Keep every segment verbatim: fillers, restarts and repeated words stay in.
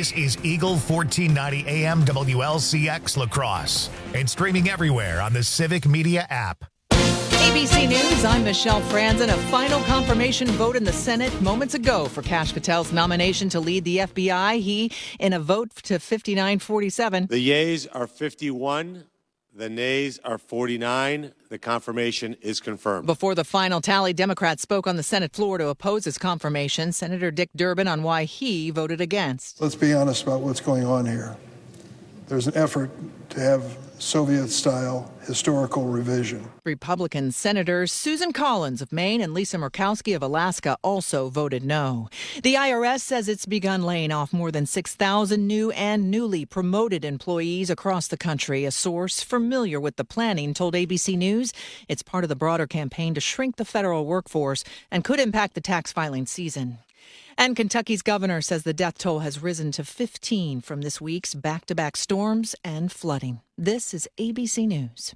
This is Eagle fourteen ninety A M W L C X La Crosse and streaming everywhere on the Civic Media app. A B C News, I'm Michelle Franzen. A final confirmation vote in the Senate moments ago for Kash Patel's nomination to lead the F B I. He in a vote to fifty-nine forty-seven. The yeas are fifty-one. The nays are forty-nine. The confirmation is confirmed. Before the final tally, Democrats spoke on the Senate floor to oppose his confirmation. Senator Dick Durbin on why he voted against. Let's be honest about what's going on here. There's an effort to have Soviet-style historical revision. Republican Senators Susan Collins of Maine and Lisa Murkowski of Alaska also voted no. The I R S says it's begun laying off more than six thousand new and newly promoted employees across the country. A source familiar with the planning told A B C News it's part of the broader campaign to shrink the federal workforce and could impact the tax filing season. And Kentucky's governor says the death toll has risen to fifteen from this week's back-to-back storms and flooding. This is A B C News.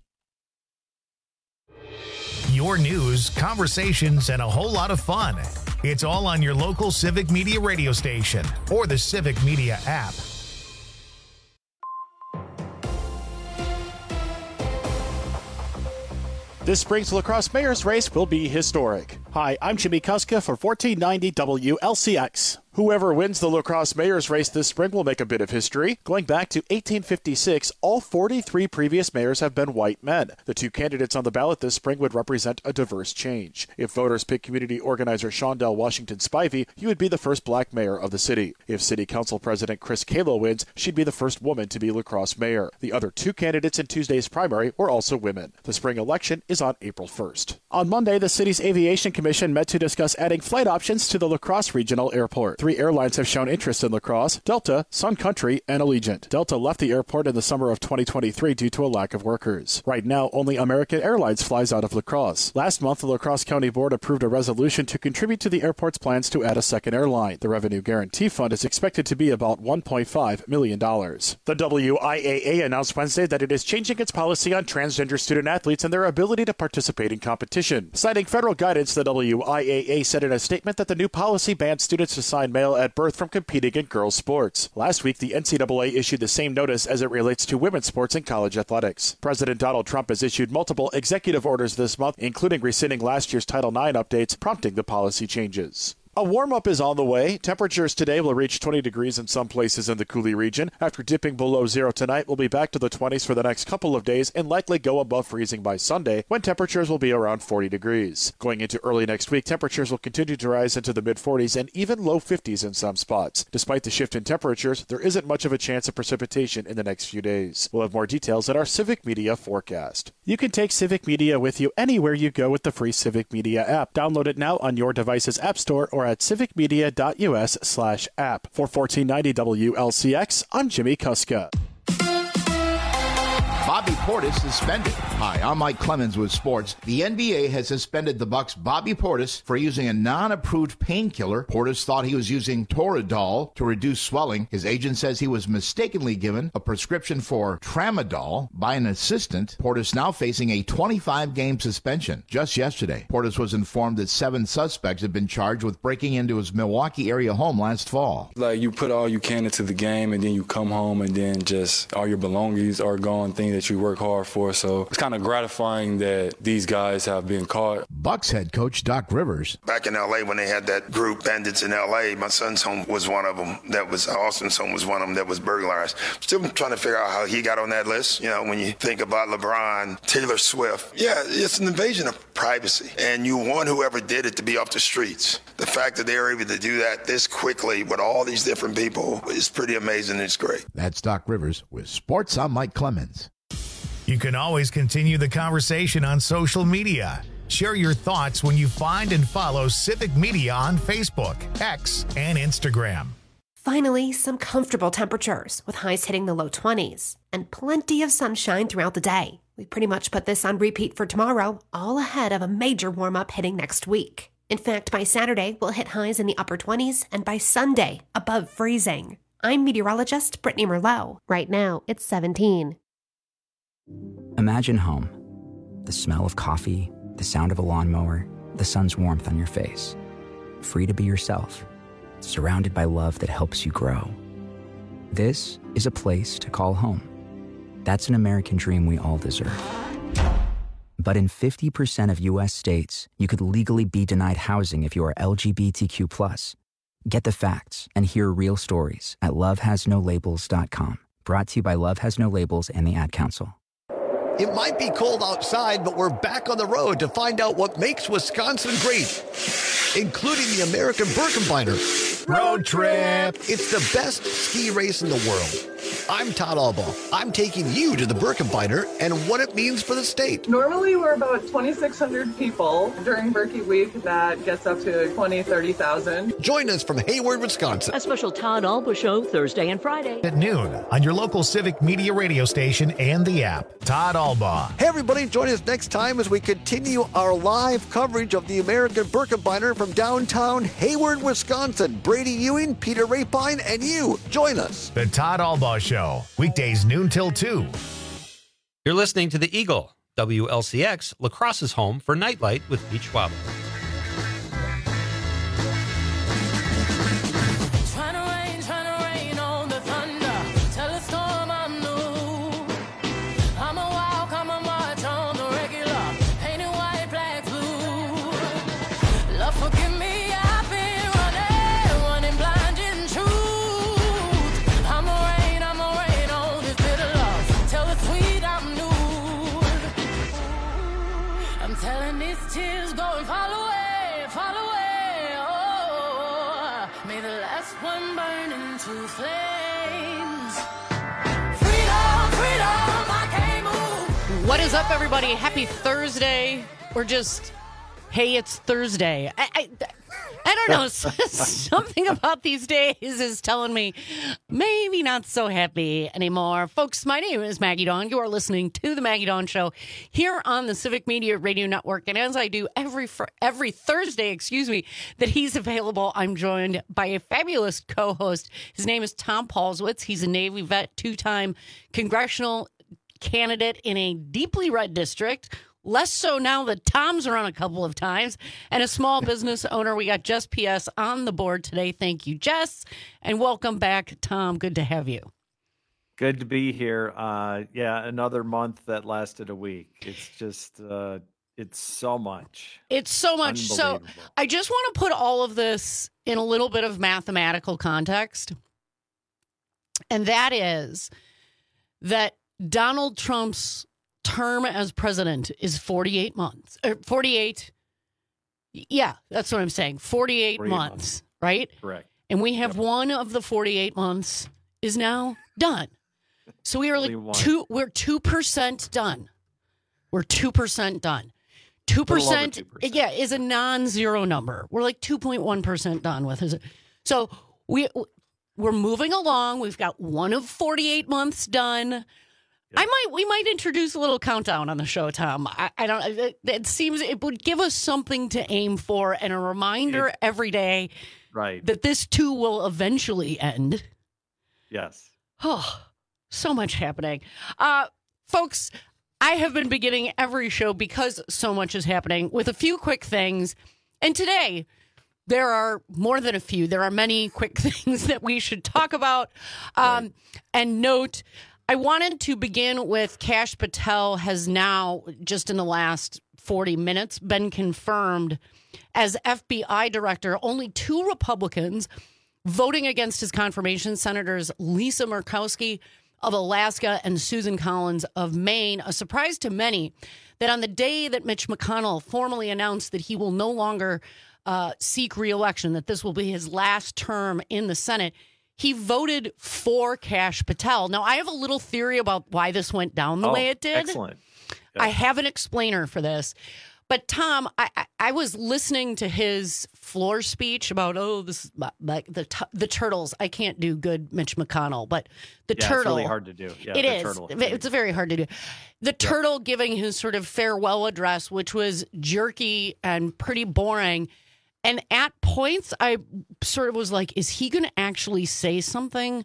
Your news, conversations, and a whole lot of fun. It's all on your local Civic Media radio station or the Civic Media app. This spring's La Crosse Mayor's race will be historic. Hi, I'm Jimmy Kuska for fourteen ninety W L C X. Whoever wins the La Crosse Mayor's race this spring will make a bit of history. Going back to eighteen fifty-six, all forty-three previous mayors have been white men. The two candidates on the ballot this spring would represent a diverse change. If voters pick community organizer Shondell Washington Spivey, he would be the first black mayor of the city. If City Council President Chris Kalo wins, she'd be the first woman to be La Crosse mayor. The other two candidates in Tuesday's primary were also women. The spring election is on April first. On Monday, the city's Aviation Commission met to discuss adding flight options to the La Crosse Regional Airport. Three airlines have shown interest in La Crosse: Delta, Sun Country, and Allegiant. Delta left the airport in the summer of twenty twenty-three due to a lack of workers. Right now, only American Airlines flies out of La Crosse. Last month, the La Crosse County Board approved a resolution to contribute to the airport's plans to add a second airline. The Revenue Guarantee Fund is expected to be about one point five million dollars. The W I A A announced Wednesday that it is changing its policy on transgender student athletes and their ability to participate in competition. Citing federal guidance, the W I A A said in a statement that the new policy bans students assigned male at birth from competing in girls' sports. Last week, the N C double A issued the same notice as it relates to women's sports and college athletics. President Donald Trump has issued multiple executive orders this month, including rescinding last year's Title nine updates, prompting the policy changes. A warm-up is on the way. Temperatures today will reach twenty degrees in some places in the Coulee region. After dipping below zero tonight, we'll be back to the twenties for the next couple of days and likely go above freezing by Sunday, when temperatures will be around forty degrees. Going into early next week, temperatures will continue to rise into the mid-forties and even low fifties in some spots. Despite the shift in temperatures, there isn't much of a chance of precipitation in the next few days. We'll have more details at our Civic Media forecast. You can take Civic Media with you anywhere you go with the free Civic Media app. Download it now on your device's app store or at civicmedia.us slash app. For fourteen ninety W L C X, I'm Jimmy Kuska. Bobby Portis suspended. Hi, I'm Mike Clemens with sports. The N B A has suspended the Bucks' Bobby Portis for using a non-approved painkiller. Portis thought he was using Toradol to reduce swelling. His agent says he was mistakenly given a prescription for Tramadol by an assistant. Portis now facing a twenty-five game suspension. Just yesterday, Portis was informed that seven suspects had been charged with breaking into his Milwaukee area home last fall. Like, you put all you can into the game, and then you come home, and then just all your belongings are gone, things that you work hard for. So it's kind of gratifying that these guys have been caught. Bucks head coach Doc Rivers. Back in L A when they had that group, Bandits in L A, my son's home was one of them. That was Austin's home was one of them that was burglarized. Still trying to figure out how he got on that list. You know, when you think about LeBron, Taylor Swift, yeah, it's an invasion of privacy. And you want whoever did it to be off the streets. The fact that they were able to do that this quickly with all these different people is pretty amazing. It's great. That's Doc Rivers with Sports. I'm Mike Clemens. You can always continue the conversation on social media. Share your thoughts when you find and follow Civic Media on Facebook, X, and Instagram. Finally, some comfortable temperatures with highs hitting the low twenties and plenty of sunshine throughout the day. We pretty much put this on repeat for tomorrow, all ahead of a major warm-up hitting next week. In fact, by Saturday, we'll hit highs in the upper twenties, and by Sunday, above freezing. I'm meteorologist Brittany Merlot. Right now, it's seventeen. Imagine home. The smell of coffee, the sound of a lawnmower, the sun's warmth on your face. Free to be yourself, surrounded by love that helps you grow. This is a place to call home. That's an American dream we all deserve. But in fifty percent of U S states, you could legally be denied housing if you are L G B T Q plus. Get the facts and hear real stories at love has no labels dot com. Brought to you by Love Has No Labels and the Ad Council. It might be cold outside, but we're back on the road to find out what makes Wisconsin great, including the American Birkebeiner Road Trip. It's the best ski race in the world. I'm Todd Albaugh. I'm taking you to the Birkebeiner and what it means for the state. Normally, we're about twenty-six hundred people. During Birkie Week, that gets up to twenty, thirty thousand. Join us from Hayward, Wisconsin. A special Todd Albaugh show Thursday and Friday At noon on your local Civic Media radio station and the app. Todd Albaugh. Hey, everybody, join us next time as we continue our live coverage of the American Birkebeiner from downtown Hayward, Wisconsin. Brady Ewing, Peter Rapine, and you. Join us. The Todd Albaugh Show, weekdays noon till two. You're listening to The Eagle, W L C X, La Crosse's home for Nightlight with Beach Schwab. What is up, everybody? Happy Thursday. Or just, hey, it's Thursday. I, I, I don't know. Something about these days is telling me maybe not so happy anymore. Folks, my name is Maggie Dawn. You are listening to The Maggie Dawn Show here on the Civic Media Radio Network. And as I do every every Thursday, excuse me, that he's available, I'm joined by a fabulous co-host. His name is Tom Paulswitz. He's a Navy vet, two-time congressional candidate in a deeply red district. Less so now that Tom's run a couple of times. And a small business owner. We got Jess P S on the board today. Thank you, Jess. And welcome back, Tom. Good to have you. Good to be here. Uh, yeah, another month that lasted a week. It's just, uh, it's so much. It's so much. So I just want to put all of this in a little bit of mathematical context. And that is that Donald Trump's term as president is forty-eight months. Or forty-eight. Yeah, that's what I'm saying. forty-eight, forty-eight months, months, right? Correct. And we have yep. one of the forty-eight months is now done. So we are like two, we're two percent done. We're two percent done. two percent, two percent, yeah, is a non-zero number. We're like two point one percent done with it. So we, we're moving along. We've got one of forty-eight months done. I might, we might introduce a little countdown on the show, Tom. I, I don't, it, it seems it would give us something to aim for and a reminder it, every day right. that this too will eventually end. Yes. Oh, so much happening. Uh, folks, I have been beginning every show because so much is happening with a few quick things. And today, there are more than a few. There are many quick things that we should talk about um, right. and note. I wanted to begin with Kash Patel has now, just in the last forty minutes, been confirmed as F B I director. Only two Republicans voting against his confirmation, Senators Lisa Murkowski of Alaska and Susan Collins of Maine. A surprise to many that on the day that Mitch McConnell formally announced that he will no longer uh, seek re-election, that this will be his last term in the Senate, he voted for Kash Patel. Now, I have a little theory about why this went down the oh, way it did. Excellent. Yeah. I have an explainer for this. But, Tom, I, I, I was listening to his floor speech about, oh, this like the the turtles. I can't do good Mitch McConnell, but the yeah, turtle. It's really hard to do. Yeah, it the is. Turtle. It's very hard to do. The yeah. turtle giving his sort of farewell address, which was jerky and pretty boring. And at points, I sort of was like, is he going to actually say something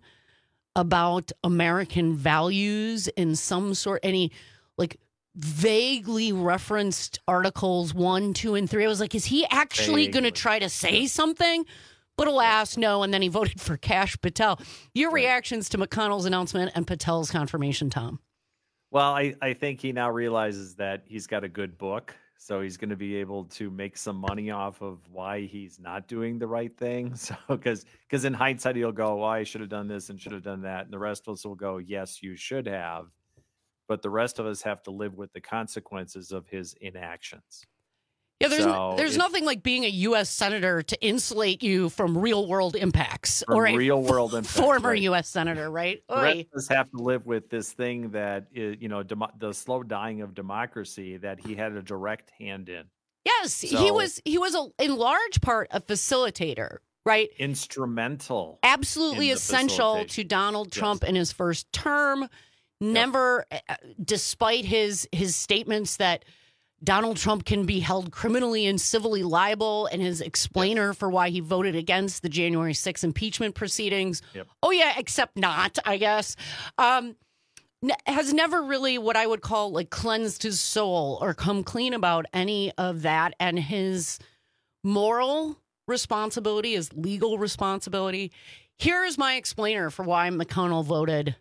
about American values in some sort? Any, like, vaguely referenced articles one, two, and three. I was like, is he actually going to try to say something? But alas, no, and then he voted for Kash Patel. Your reactions to McConnell's announcement and Patel's confirmation, Tom? Well, I, I think he now realizes that he's got a good book, so he's going to be able to make some money off of why he's not doing the right thing. So, because because in hindsight, he'll go, well, I should have done this and should have done that. And the rest of us will go, yes, you should have. But the rest of us have to live with the consequences of his inactions. Yeah, there's so there's it, nothing like being a U S senator to insulate you from real world impacts, from or a real world impacts, former right. U S senator, right? The rest of us have to live with this thing that is, you know, dem- the slow dying of democracy that he had a direct hand in. Yes, so, he was he was a, in large part a facilitator, right? Instrumental, absolutely essential to Donald Trump yes. in his first term. Never, yep. despite his his statements that Donald Trump can be held criminally and civilly liable, and his explainer yes. for why he voted against the January sixth impeachment proceedings. Yep. Oh, yeah, except not, I guess. Um, has never really what I would call like cleansed his soul or come clean about any of that. And his moral responsibility, his legal responsibility. Here is my explainer for why McConnell voted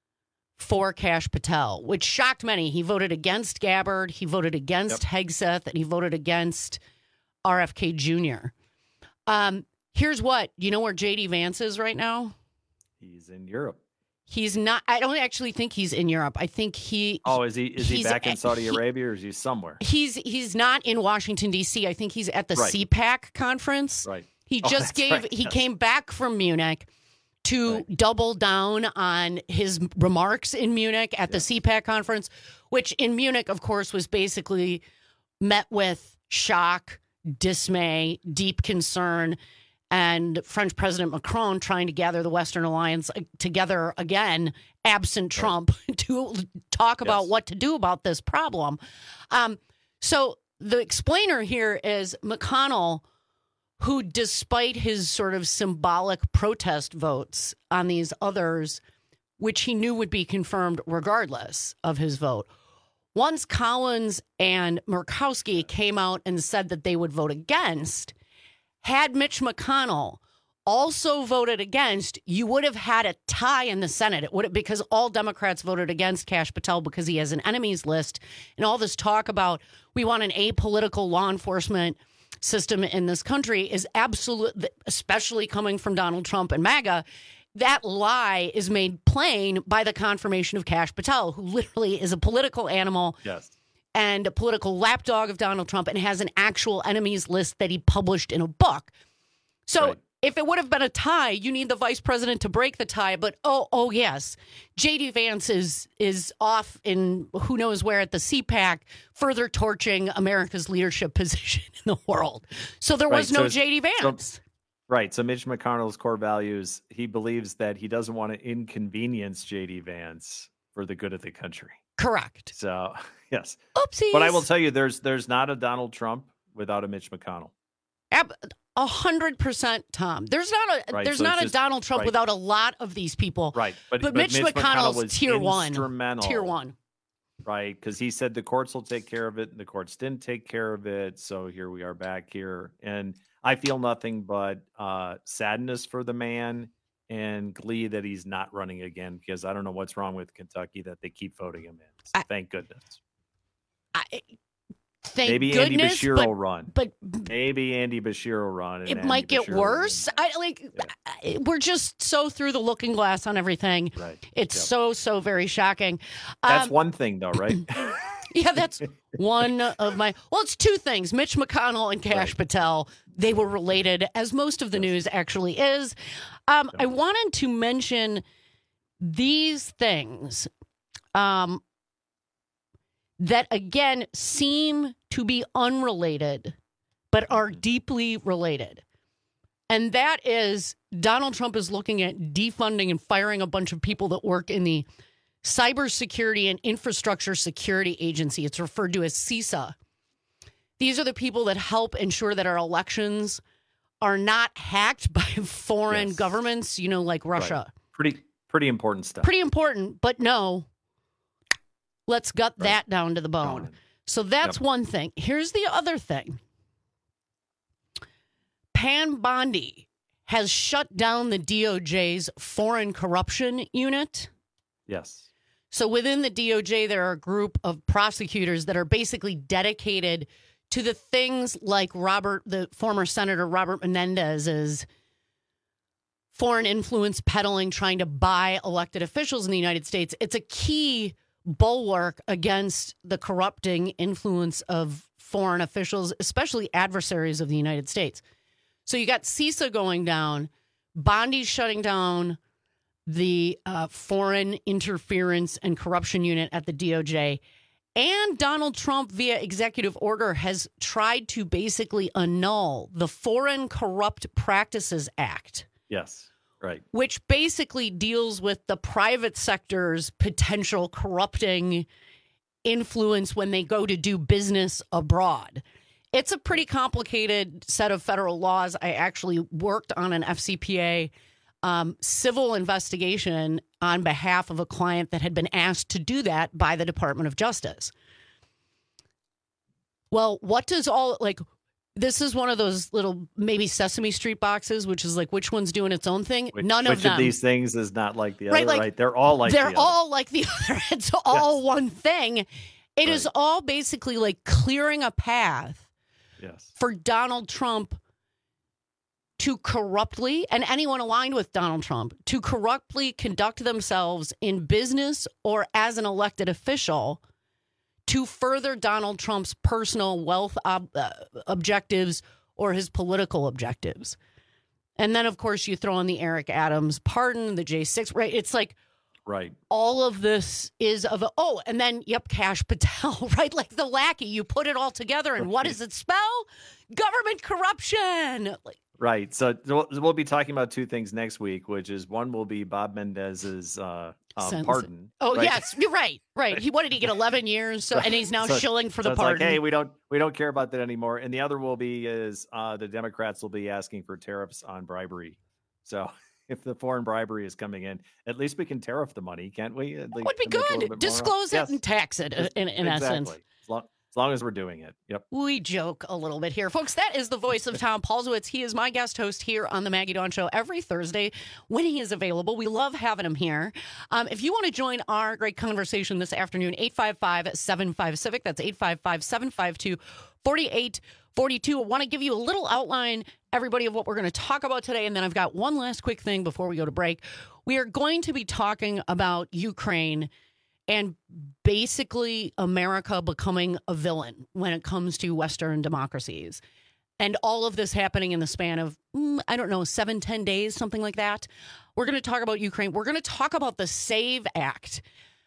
for Kash Patel, which shocked many. He voted against Gabbard, he voted against yep. Hegseth, and he voted against R F K Junior Um, here's what. You know where J D Vance is right now? He's in Europe. He's not. I don't actually think he's in Europe. I think he. Oh, is he? Is he back in Saudi he, Arabia, or is he somewhere? He's he's not in Washington D C. I think he's at the right. C PAC conference. Right. He oh, just gave. Right. He yes. came back from Munich to right. double down on his remarks in Munich at yeah. the C PAC conference, which in Munich, of course, was basically met with shock, dismay, deep concern, and French President Macron trying to gather the Western alliance together again, absent Trump, right. to talk about yes. what to do about this problem. Um, so the explainer here is McConnell, who, despite his sort of symbolic protest votes on these others, which he knew would be confirmed regardless of his vote, once Collins and Murkowski came out and said that they would vote against, had Mitch McConnell also voted against, you would have had a tie in the Senate. It would have, because all Democrats voted against Kash Patel because he has an enemies list, and all this talk about we want an apolitical law enforcement system in this country is absolute, especially coming from Donald Trump and MAGA. That lie is made plain by the confirmation of Kash Patel, who literally is a political animal yes. and a political lapdog of Donald Trump and has an actual enemies list that he published in a book. So right. if it would have been a tie, you need the vice president to break the tie. But, oh, oh yes, J D Vance is is off in who knows where at the C PAC, further torching America's leadership position in the world. So there was right. no so J D Vance. So, right. So Mitch McConnell's core values, he believes that he doesn't want to inconvenience J D Vance for the good of the country. Correct. So, yes. Oopsies. But I will tell you, there's there's not a Donald Trump without a Mitch McConnell. Ab- A hundred percent, Tom. There's not a right, there's so not a just, Donald Trump right. without a lot of these people. Right, but, but, but Mitch, Mitch McConnell's McConnell was tier one, instrumental. tier one. Right, because he said the courts will take care of it, and the courts didn't take care of it. So here we are back here, and I feel nothing but uh, sadness for the man and glee that he's not running again. Because I don't know what's wrong with Kentucky that they keep voting him in. So I, thank goodness. I, Thank Maybe goodness, Andy Bashir but, will run. But maybe Andy Bashir will run. And it Andy might get Bashir worse. I like. Yeah. We're just so through the looking glass on everything. Right. It's yep. so so very shocking. That's um, one thing, though, right? Yeah, that's one of my. Well, it's two things: Mitch McConnell and Kash right. Patel. They were related, as most of the news actually is. Um, I wanted to mention these things. Um. That, again, seem to be unrelated, but are deeply related. And that is Donald Trump is looking at defunding and firing a bunch of people that work in the Cybersecurity and Infrastructure Security Agency. It's referred to as CISA. These are the people that help ensure that our elections are not hacked by foreign yes. governments, you know, like Russia. Right. Pretty, pretty important stuff. Pretty important, but no. Let's gut right. that down to the bone. So that's yep. one thing. Here's the other thing. Pam Bondi has shut down the D O J's foreign corruption unit. Yes. So within the D O J, there are a group of prosecutors that are basically dedicated to the things like Robert, the former Senator Robert Menendez's foreign influence peddling, trying to buy elected officials in the United States. It's a key bulwark against the corrupting influence of foreign officials, especially adversaries of the United States. So you got CISA going down, Bondi shutting down the uh, foreign interference and corruption unit at the D O J, and Donald Trump, via executive order, has tried to basically annul the Foreign Corrupt Practices Act. Yes, right. Which basically deals with the private sector's potential corrupting influence when they go to do business abroad. It's a pretty complicated set of federal laws. I actually worked on an F C P A um, civil investigation on behalf of a client that had been asked to do that by the Department of Justice. Well, what does all, like, this is one of those little maybe Sesame Street boxes, which is like, which one's doing its own thing? Which, None which of them. Which of these things is not like the other, right? Like, right? They're all like they're the all other. like the other. It's all Yes. one thing. It Right. is all basically like clearing a path Yes. for Donald Trump to corruptly, and anyone aligned with Donald Trump, to corruptly conduct themselves in business or as an elected official to further Donald Trump's personal wealth ob- uh, objectives or his political objectives. And then, of course, you throw in the Eric Adams pardon, the J six, right? It's like, right. all of this is of, a, oh, and then, yep, Kash Patel, right? Like the lackey, you put it all together, and what does it spell? Government corruption. Like, Right. So we'll, we'll be talking about two things next week, which is one will be Bob Mendez's uh, um, Sentence. pardon. Oh, right? yes, you're right. Right. He what did he get eleven years? So, and he's now So- shilling for so the it's pardon. Like, hey, we don't we don't care about that anymore. And the other will be is uh, the Democrats will be asking for tariffs on bribery. So if the foreign bribery is coming in, at least we can tariff the money, can't we? At That would be good. Disclose it and tax it uh, in, in exactly. essence. As long, as long as we're doing it. Yep. We joke a little bit here. Folks, that is the voice of Tom Paulsowitz. He is my guest host here on the Maggie Dawn Show every Thursday when he is available. We love having him here. Um, if you want to join our great conversation this afternoon, eight five five, seven five, CIVIC. That's eight five five, seven five two, four eight four two. I want to give you a little outline, everybody, of what we're going to talk about today. And then I've got one last quick thing before we go to break. We are going to be talking about Ukraine and basically America becoming a villain when it comes to Western democracies. And all of this happening in the span of, mm, I don't know, seven, ten days, something like that. We're going to talk about Ukraine. We're going to talk about the SAVE Act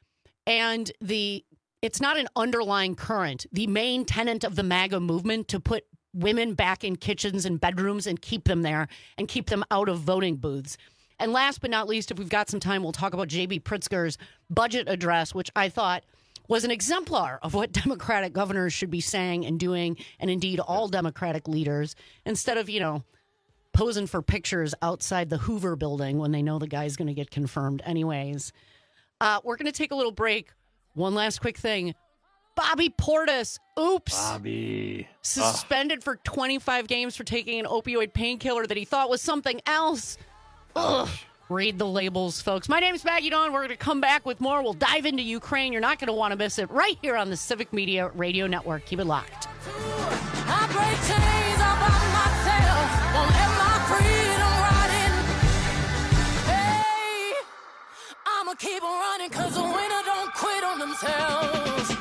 and the, it's not an underlying current, the main tenet of the MAGA movement to put women back in kitchens and bedrooms and keep them there and keep them out of voting booths. And last but not least, if we've got some time, we'll talk about J B Pritzker's budget address, which I thought was an exemplar of what Democratic governors should be saying and doing, and indeed all Democratic leaders, instead of, you know, posing for pictures outside the Hoover building when they know the guy's going to get confirmed anyways. Uh, we're going to take a little break. One last quick thing. Bobby Portis, oops. Bobby. Suspended for twenty-five games for taking an opioid painkiller that he thought was something else. Ugh. Read the labels, folks. My name is Maggie Dawn. We're going to come back with more. We'll dive into Ukraine. You're not going to want to miss it right here on the Civic Media Radio Network. Keep it locked. I break chains all by myself. Won't let my freedom rot in. Hey, I'ma keep on running because the winner don't quit on themselves.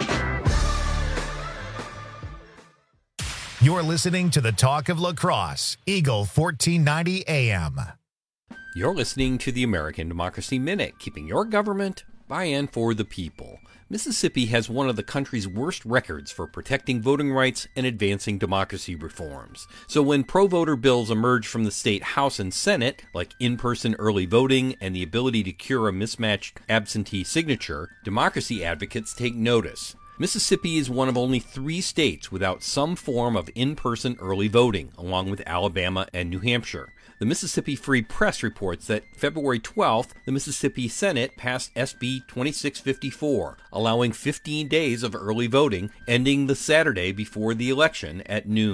You're listening to the Talk of La Crosse, Eagle fourteen ninety A M. You're listening to the American Democracy Minute, keeping your government by and for the people. Mississippi has one of the country's worst records for protecting voting rights and advancing democracy reforms. So when pro-voter bills emerge from the state House and Senate, like in-person early voting and the ability to cure a mismatched absentee signature, democracy advocates take notice. Mississippi is one of only three states without some form of in-person early voting, along with Alabama and New Hampshire. The Mississippi Free Press reports that February twelfth, the Mississippi Senate passed S B twenty-six fifty-four, allowing fifteen days of early voting, ending the Saturday before the election at noon.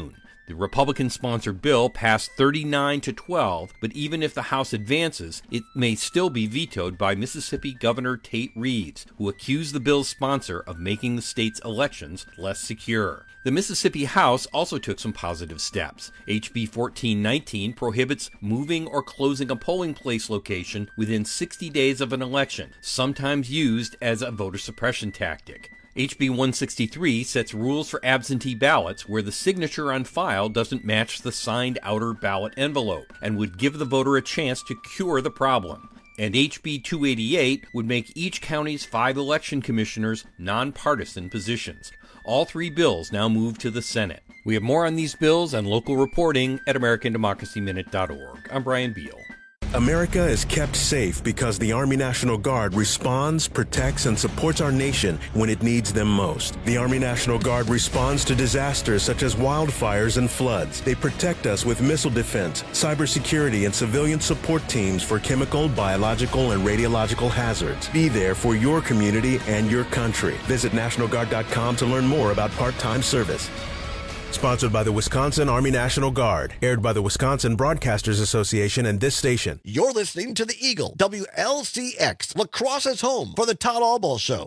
The Republican-sponsored bill passed thirty-nine to twelve, but even if the House advances, it may still be vetoed by Mississippi Governor Tate Reeves, who accused the bill's sponsor of making the state's elections less secure. The Mississippi House also took some positive steps. H B fourteen nineteen prohibits moving or closing a polling place location within sixty days of an election, sometimes used as a voter suppression tactic. H B one sixty-three sets rules for absentee ballots where the signature on file doesn't match the signed outer ballot envelope and would give the voter a chance to cure the problem. And H B two eighty-eight would make each county's five election commissioners nonpartisan positions. All three bills now move to the Senate. We have more on these bills and local reporting at American Democracy Minute dot org. I'm Brian Beal. America is kept safe because the Army National Guard responds, protects, and supports our nation when it needs them most. The Army National Guard responds to disasters such as wildfires and floods. They protect us with missile defense, cybersecurity, and civilian support teams for chemical, biological, and radiological hazards. Be there for your community and your country. Visit National Guard dot com to learn more about part-time service. Sponsored by the Wisconsin Army National Guard. Aired by the Wisconsin Broadcasters Association and this station. You're listening to the Eagle, W L C X, La Crosse's home for the Todd Albaugh Show.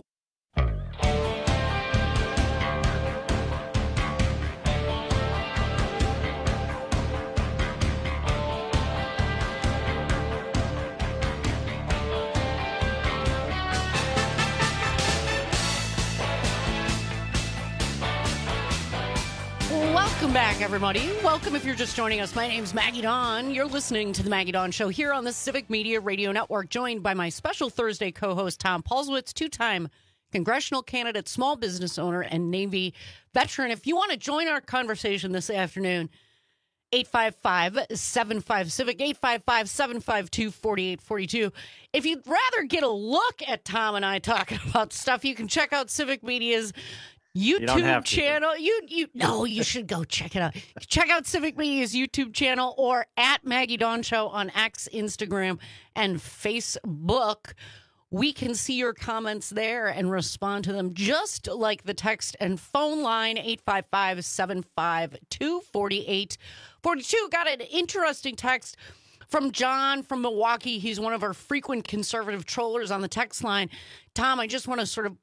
Welcome back, everybody. Welcome if you're just joining us. My name's Maggie Dawn. You're listening to the Maggie Dawn Show here on the Civic Media Radio Network, joined by my special Thursday co-host, Tom Paulswitz, two-time congressional candidate, small business owner, and Navy veteran. If you want to join our conversation this afternoon, eight five five, seven five, CIVIC, eight five five, seven five two, four eight four two. If you'd rather get a look at Tom and I talking about stuff, you can check out Civic Media's YouTube you channel. You you no, you should go check it out. Check out Civic Media's YouTube channel or at Maggie Dawn Show on X, Instagram, and Facebook. We can see your comments there and respond to them just like the text and phone line eight five five, seven five two, four eight four two. Got an interesting text from John from Milwaukee. He's one of our frequent conservative trollers on the text line. Tom, I just want to sort of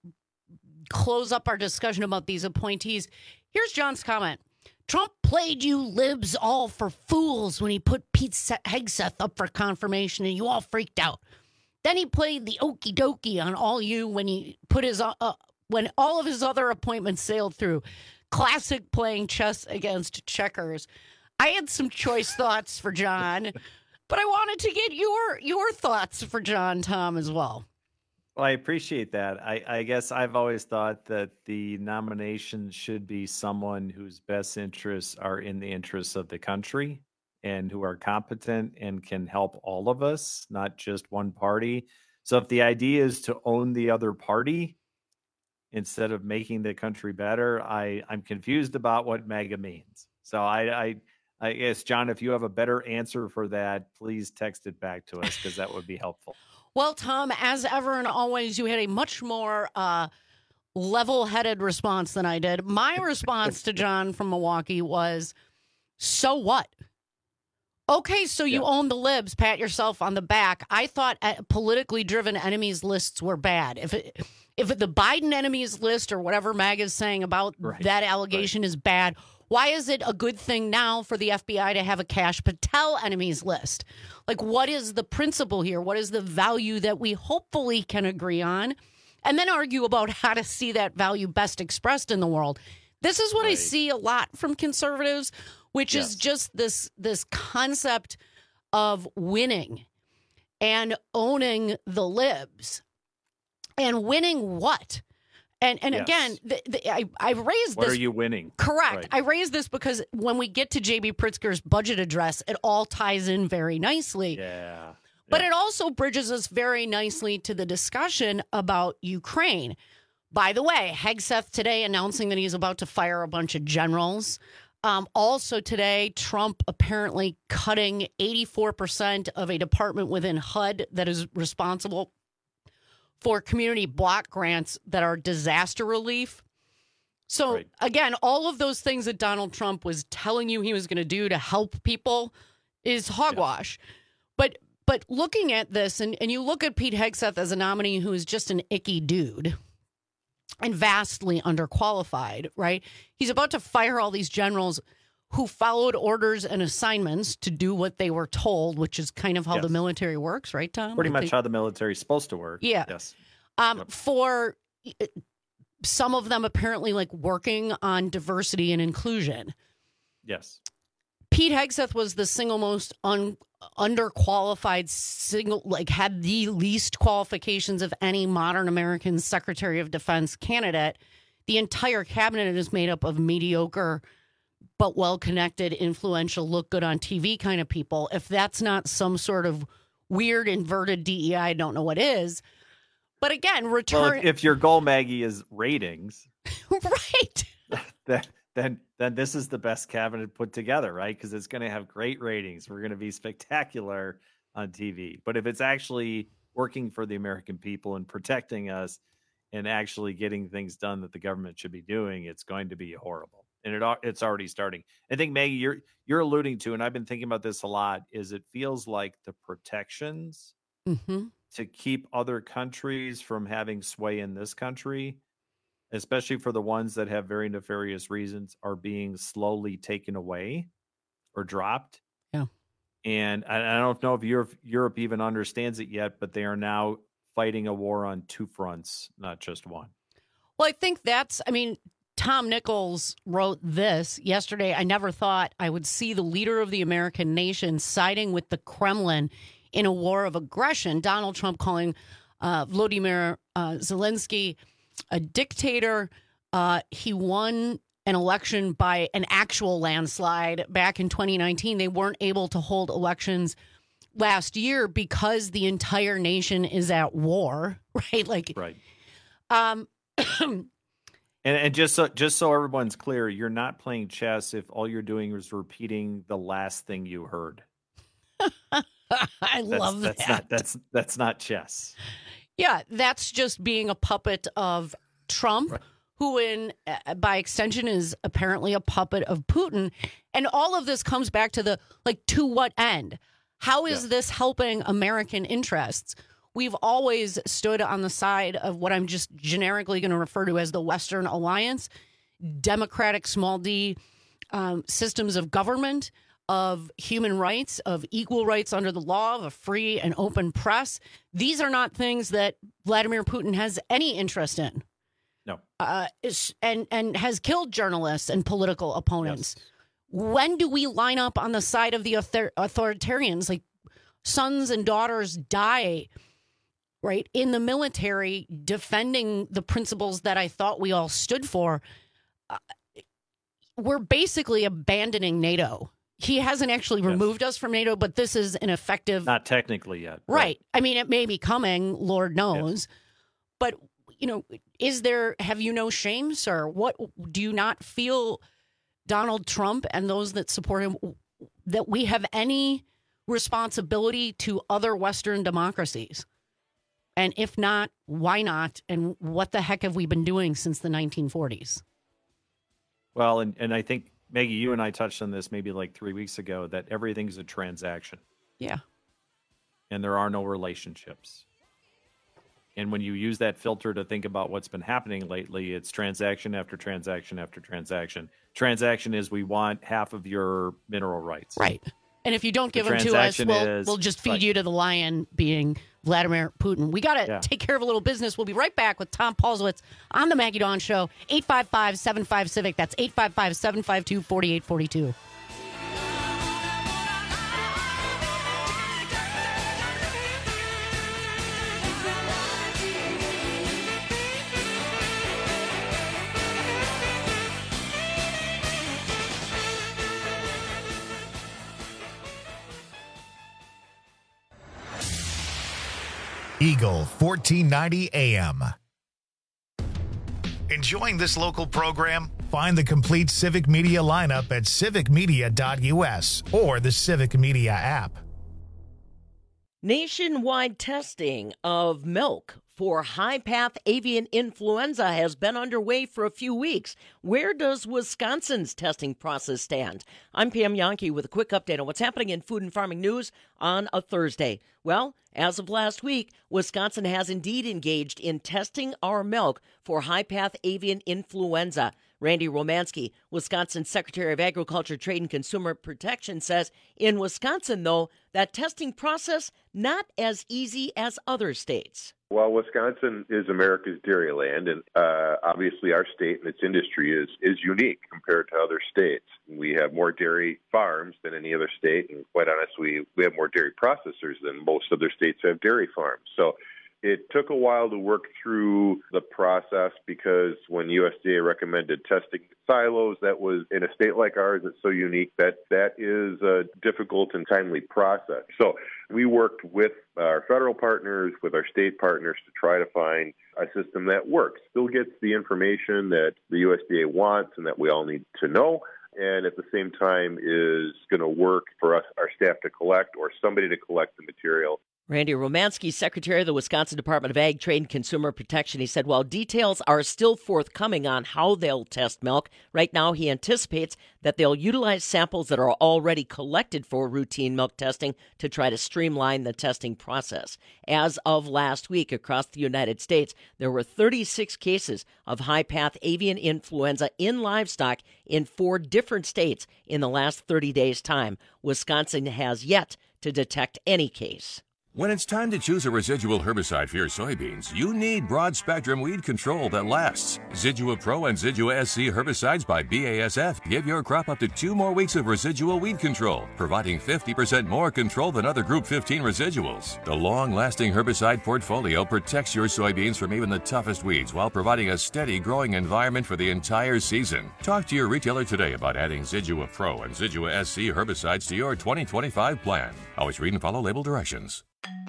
close up our discussion about these appointees. Here's John's comment. Trump played you libs all for fools when he put Pete Hegseth up for confirmation and you all freaked out. Then he played the okie dokie on all you when he put his uh, uh, when all of his other appointments sailed through. Classic playing chess against checkers. I had some choice thoughts for John, but I wanted to get your your thoughts for John, Tom, as well. Well, I appreciate that. I, I guess I've always thought that the nomination should be someone whose best interests are in the interests of the country and who are competent and can help all of us, not just one party. So if the idea is to own the other party instead of making the country better, I, I'm confused about what MAGA means. So I, I, I guess, John, if you have a better answer for that, please text it back to us because that would be helpful. Well, Tom, as ever and always, you had a much more uh, level-headed response than I did. My response to John from Milwaukee was, so what? Okay, so you yeah. own the libs, pat yourself on the back. I thought politically driven enemies lists were bad. If it, if it, the Biden enemies list or whatever MAGA is saying about right. that allegation right. is bad, why is it a good thing now for the F B I to have a Kash Patel enemies list? Like, what is the principle here? What is the value that we hopefully can agree on? And then argue about how to see that value best expressed in the world. This is what right. I see a lot from conservatives, which yes. is just this, this concept of winning and owning the libs. And winning what? And and yes. again, the, the, I, I raised what this. What are you winning? Correct. Right. I raised this because when we get to J B Pritzker's budget address, it all ties in very nicely. Yeah. But yeah. it also bridges us very nicely to the discussion about Ukraine. By the way, Hegseth today announcing that he's about to fire a bunch of generals. Um, also today, Trump apparently cutting eighty-four percent of a department within H U D that is responsible for community block grants that are disaster relief. So, Right. again, all of those things that Donald Trump was telling you he was going to do to help people is hogwash. But but looking at this, and, and you look at Pete Hegseth as a nominee who is just an icky dude and vastly underqualified, right? He's about to fire all these generals who followed orders and assignments to do what they were told, which is kind of how Yes. the military works, right, Tom? Pretty I much think- how the military is supposed to work. Yeah. Yes. Um, for uh, some of them apparently like working on diversity and inclusion. Yes. Pete Hegseth was the single most un, underqualified, single like had the least qualifications of any modern American Secretary of Defense candidate. The entire cabinet is made up of mediocre but well-connected, influential, look good on T V kind of people. If that's not some sort of weird inverted D E I, I don't know what is. But again, return. Well, if, if your goal, Maggie, is ratings, right? Then then then this is the best cabinet put together, right? Because it's going to have great ratings. We're going to be spectacular on T V. But if it's actually working for the American people and protecting us and actually getting things done that the government should be doing, it's going to be horrible. And it it's already starting. I think, Maggie, you're you're alluding to, and I've been thinking about this a lot, is it feels like the protections Mm-hmm. to keep other countries from having sway in this country, especially for the ones that have very nefarious reasons, are being slowly taken away or dropped. Yeah. And I, I don't know if Europe, Europe even understands it yet, but they are now fighting a war on two fronts, not just one. Well, I think that's, I mean, Tom Nichols wrote this yesterday. I never thought I would see the leader of the American nation siding with the Kremlin in a war of aggression. Donald Trump calling uh, Volodymyr uh, Zelensky a dictator. Uh, he won an election by an actual landslide back in twenty nineteen. They weren't able to hold elections last year because the entire nation is at war, right? Like, right. Um, and and just so just so everyone's clear, you're not playing chess if all you're doing is repeating the last thing you heard. I That's, love that's that. Not, that's that's not chess. Yeah, that's just being a puppet of Trump, right. who, in uh, by extension, is apparently a puppet of Putin. And all of this comes back to the like, to what end? How is yeah. this helping American interests? We've always stood on the side of what I'm just generically going to refer to as the Western Alliance, democratic small d um, systems of government, of human rights, of equal rights under the law, of a free and open press. These are not things that Vladimir Putin has any interest in. No. Uh, is, and, and has killed journalists and political opponents. Yes. When do we line up on the side of the author- authoritarians? Like, sons and daughters die, right, in the military defending the principles that I thought we all stood for. Uh, we're basically abandoning NATO. He hasn't actually removed yes. us from NATO, but this is an effective... Not technically yet. Right. right. I mean, it may be coming, Lord knows. Yes. But, you know, is there... Have you no shame, sir? What do you not feel Donald Trump and those that support him, that we have any responsibility to other Western democracies? And if not, why not? And what the heck have we been doing since the nineteen forties? Well, and, and I think... Maggie, you and I touched on this maybe like three weeks ago, that everything's a transaction. Yeah. And there are no relationships. And when you use that filter to think about what's been happening lately, it's transaction after transaction after transaction. Transaction is we want half of your mineral rights. Right. And if you don't give the them to us, we'll, is, we'll just feed right. you to the lion, being Vladimir Putin. We got to yeah. take care of a little business. We'll be right back with Tom Paulsowitz on the Maggie Dawn Show. eight five five, seven five, civic. That's eight five five, seven five two, four eight four two. Eagle fourteen ninety A M. Enjoying this local program? Find the complete Civic Media lineup at civic media dot u s or the Civic Media app. Nationwide testing of milk for high-path avian influenza has been underway for a few weeks. Where does Wisconsin's testing process stand? I'm Pam Yankee with a quick update on what's happening in food and farming news on a Thursday. Well, as of last week, Wisconsin has indeed engaged in testing our milk for high-path avian influenza. Randy Romanski, Wisconsin Secretary of Agriculture, Trade, and Consumer Protection, says in Wisconsin, though, that testing process not as easy as other states. Well, Wisconsin is America's dairy land, and uh, obviously our state and its industry is, is unique compared to other states. We have more dairy farms than any other state, and quite honestly, we have more dairy processors than most other states have dairy farms. So it took a while to work through the process because when U S D A recommended testing silos, that was in a state like ours that's so unique that that is a difficult and timely process. So we worked with our federal partners, with our state partners to try to find a system that works, still gets the information that the U S D A wants and that we all need to know, and at the same time is going to work for us, our staff to collect or somebody to collect the material. Randy Romanski, Secretary of the Wisconsin Department of Ag, Trade, and Consumer Protection, he said while details are still forthcoming on how they'll test milk, right now he anticipates that they'll utilize samples that are already collected for routine milk testing to try to streamline the testing process. As of last week across the United States, there were thirty-six cases of high-path avian influenza in livestock in four different states in the last thirty days' time. Wisconsin has yet to detect any case. When it's time to choose a residual herbicide for your soybeans, you need broad-spectrum weed control that lasts. Zidua Pro and Zidua S C herbicides by B A S F give your crop up to two more weeks of residual weed control, providing fifty percent more control than other Group fifteen residuals. The long-lasting herbicide portfolio protects your soybeans from even the toughest weeds while providing a steady growing environment for the entire season. Talk to your retailer today about adding Zidua Pro and Zidua S C herbicides to your twenty twenty-five plan. Always read and follow label directions.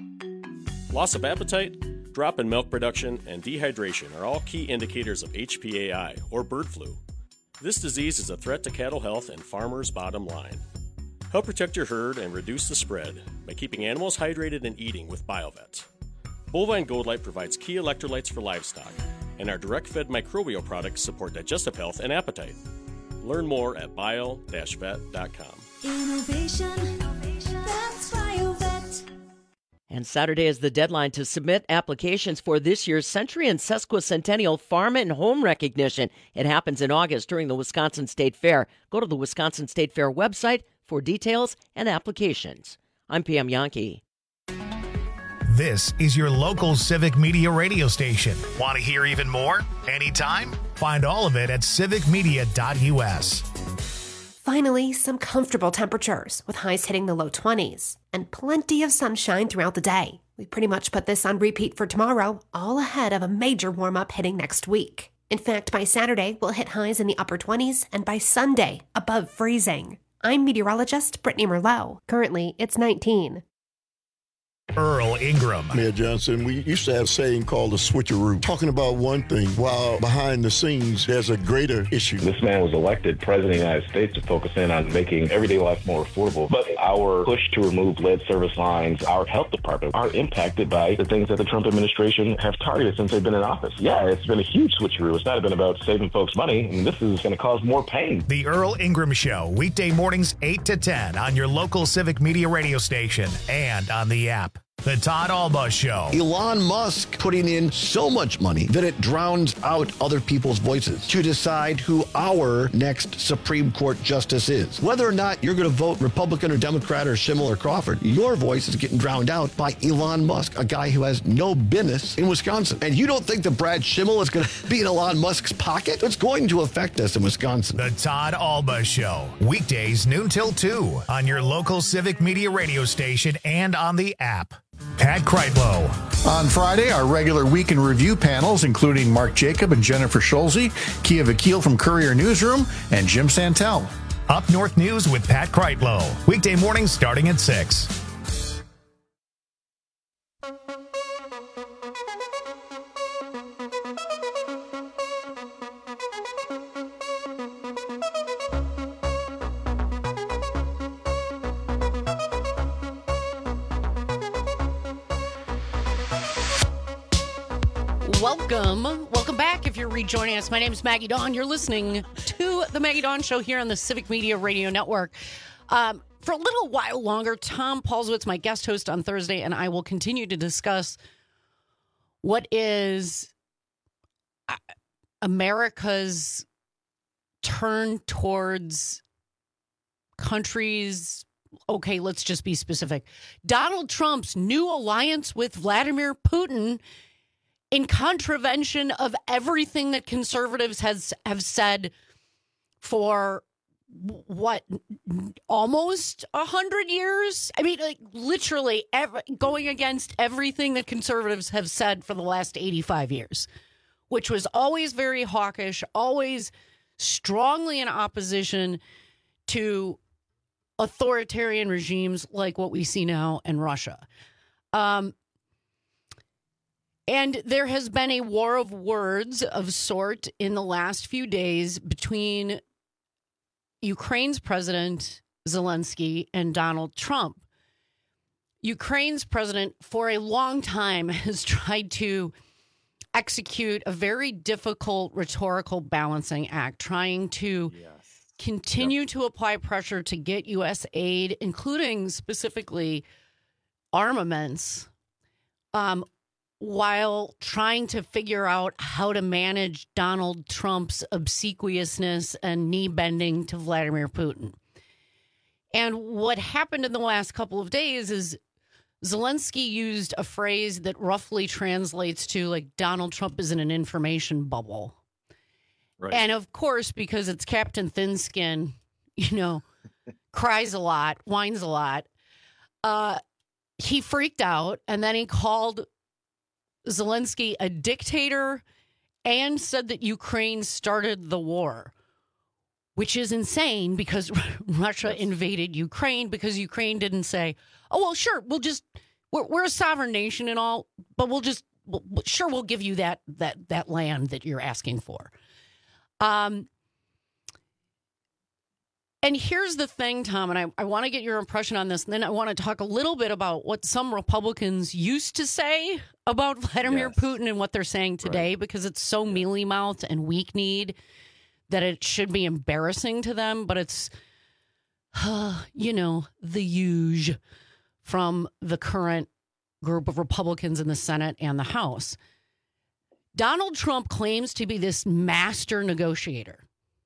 Loss of appetite, drop in milk production, and dehydration are all key indicators of H P A I, or bird flu. This disease is a threat to cattle health and farmers' bottom line. Help protect your herd and reduce the spread by keeping animals hydrated and eating with BioVet. Bovine Gold Light provides key electrolytes for livestock, and our direct-fed microbial products support digestive health and appetite. Learn more at bio dash vet dot com. Innovation, that's BioVet. And Saturday is the deadline to submit applications for this year's Century and Sesquicentennial Farm and Home Recognition. It happens in August during the Wisconsin State Fair. Go to the Wisconsin State Fair website for details and applications. I'm Pam Yankee. This is your local civic media radio station. Want to hear even more? Anytime? Find all of it at civic media dot U S. Finally, some comfortable temperatures with highs hitting the low twenties and plenty of sunshine throughout the day. We pretty much put this on repeat for tomorrow, all ahead of a major warm-up hitting next week. In fact, by Saturday, we'll hit highs in the upper twenties, and by Sunday, above freezing. I'm meteorologist Brittany Merlot. Currently, it's nineteen. Earl Ingram. Mayor Johnson, we used to have a saying called the switcheroo, talking about one thing while behind the scenes there's a greater issue. This man was elected president of the United States to focus in on making everyday life more affordable. But our push to remove lead service lines, our health department, are impacted by the things that the Trump administration have targeted since they've been in office. Yeah, it's been a huge switcheroo. It's not been about saving folks money, and this is going to cause more pain. The Earl Ingram Show, weekday mornings eight to ten on your local civic media radio station and on the app. The Todd Alba Show. Elon Musk putting in so much money that it drowns out other people's voices to decide who our next Supreme Court justice is. Whether or not you're going to vote Republican or Democrat or Schimmel or Crawford, your voice is getting drowned out by Elon Musk, a guy who has no business in Wisconsin. And you don't think that Brad Schimmel is going to be in Elon Musk's pocket? It's going to affect us in Wisconsin. The Todd Alba Show. Weekdays noon till two on your local civic media radio station and on the app. Pat Kreitlow. On Friday, our regular week in review panels, including Mark Jacob and Jennifer Schulze, Kia Vakil from Courier Newsroom, and Jim Santel. Up North News with Pat Kreitlow. Weekday mornings starting at six. Welcome. Welcome back if you're rejoining us. My name is Maggie Dawn. You're listening to The Maggie Dawn Show here on the Civic Media Radio Network. Um, for a little while longer, Tom Paulswitz, my guest host on Thursday, and I will continue to discuss what is America's turn towards countries. Okay, let's just be specific. Donald Trump's new alliance with Vladimir Putin in contravention of everything that conservatives has have said for what, almost a hundred years? I mean, like literally every, going against everything that conservatives have said for the last eighty-five years, which was always very hawkish, always strongly in opposition to authoritarian regimes like what we see now in Russia. Um, And there has been a war of words of sort in the last few days between Ukraine's President Zelensky and Donald Trump. Ukraine's president, for a long time, has tried to execute a very difficult rhetorical balancing act, trying to yes. continue yep. to apply pressure to get U S aid, including specifically armaments, um, while trying to figure out how to manage Donald Trump's obsequiousness and knee bending to Vladimir Putin. And what happened in the last couple of days is Zelensky used a phrase that roughly translates to like Donald Trump is in an information bubble. Right. And of course, because it's Captain Thinskin, you know, cries a lot, whines a lot, uh, he freaked out and then he called Zelensky a dictator and said that Ukraine started the war, which is insane because Russia yes. invaded Ukraine because Ukraine didn't say, oh, well, sure, we'll just, we're, we're a sovereign nation and all, but we'll just, we'll, sure, we'll give you that, that, that land that you're asking for. Um, and here's the thing, Tom, and I, I want to get your impression on this, and then I want to talk a little bit about what some Republicans used to say about Vladimir yes. Putin and what they're saying today, right. because it's so mealy-mouthed and weak-kneed that it should be embarrassing to them, but it's, uh, you know, the huge from the current group of Republicans in the Senate and the House. Donald Trump claims to be this master negotiator.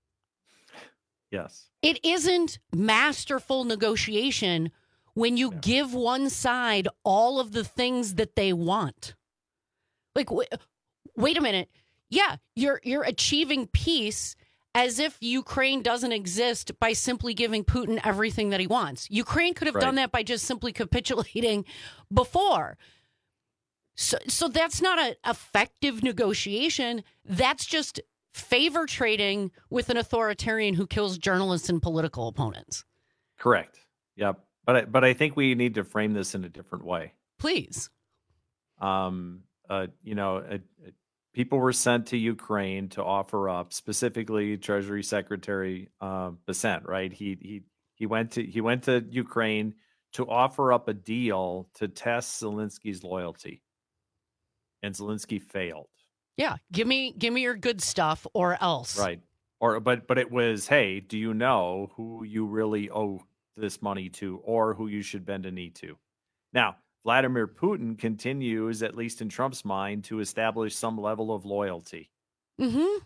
Yes. It isn't masterful negotiation when you yeah. give one side all of the things that they want. Like, w- wait a minute. Yeah, you're you're achieving peace as if Ukraine doesn't exist by simply giving Putin everything that he wants. Ukraine could have right. done that by just simply capitulating before. So, so that's not an effective negotiation. That's just favor trading with an authoritarian who kills journalists and political opponents. Correct. Yep. But I, but I think we need to frame this in a different way. Please. Um. Uh. You know, uh, people were sent to Ukraine to offer up, specifically Treasury Secretary uh, Bessent. Right. He he he went to he went to Ukraine to offer up a deal to test Zelensky's loyalty, and Zelensky failed. Yeah, give me give me your good stuff or else. Right. Or but but it was, hey, do you know who you really owe this money to or who you should bend a knee to? Now, Vladimir Putin continues, at least in Trump's mind, to establish some level of loyalty. Mm-hmm.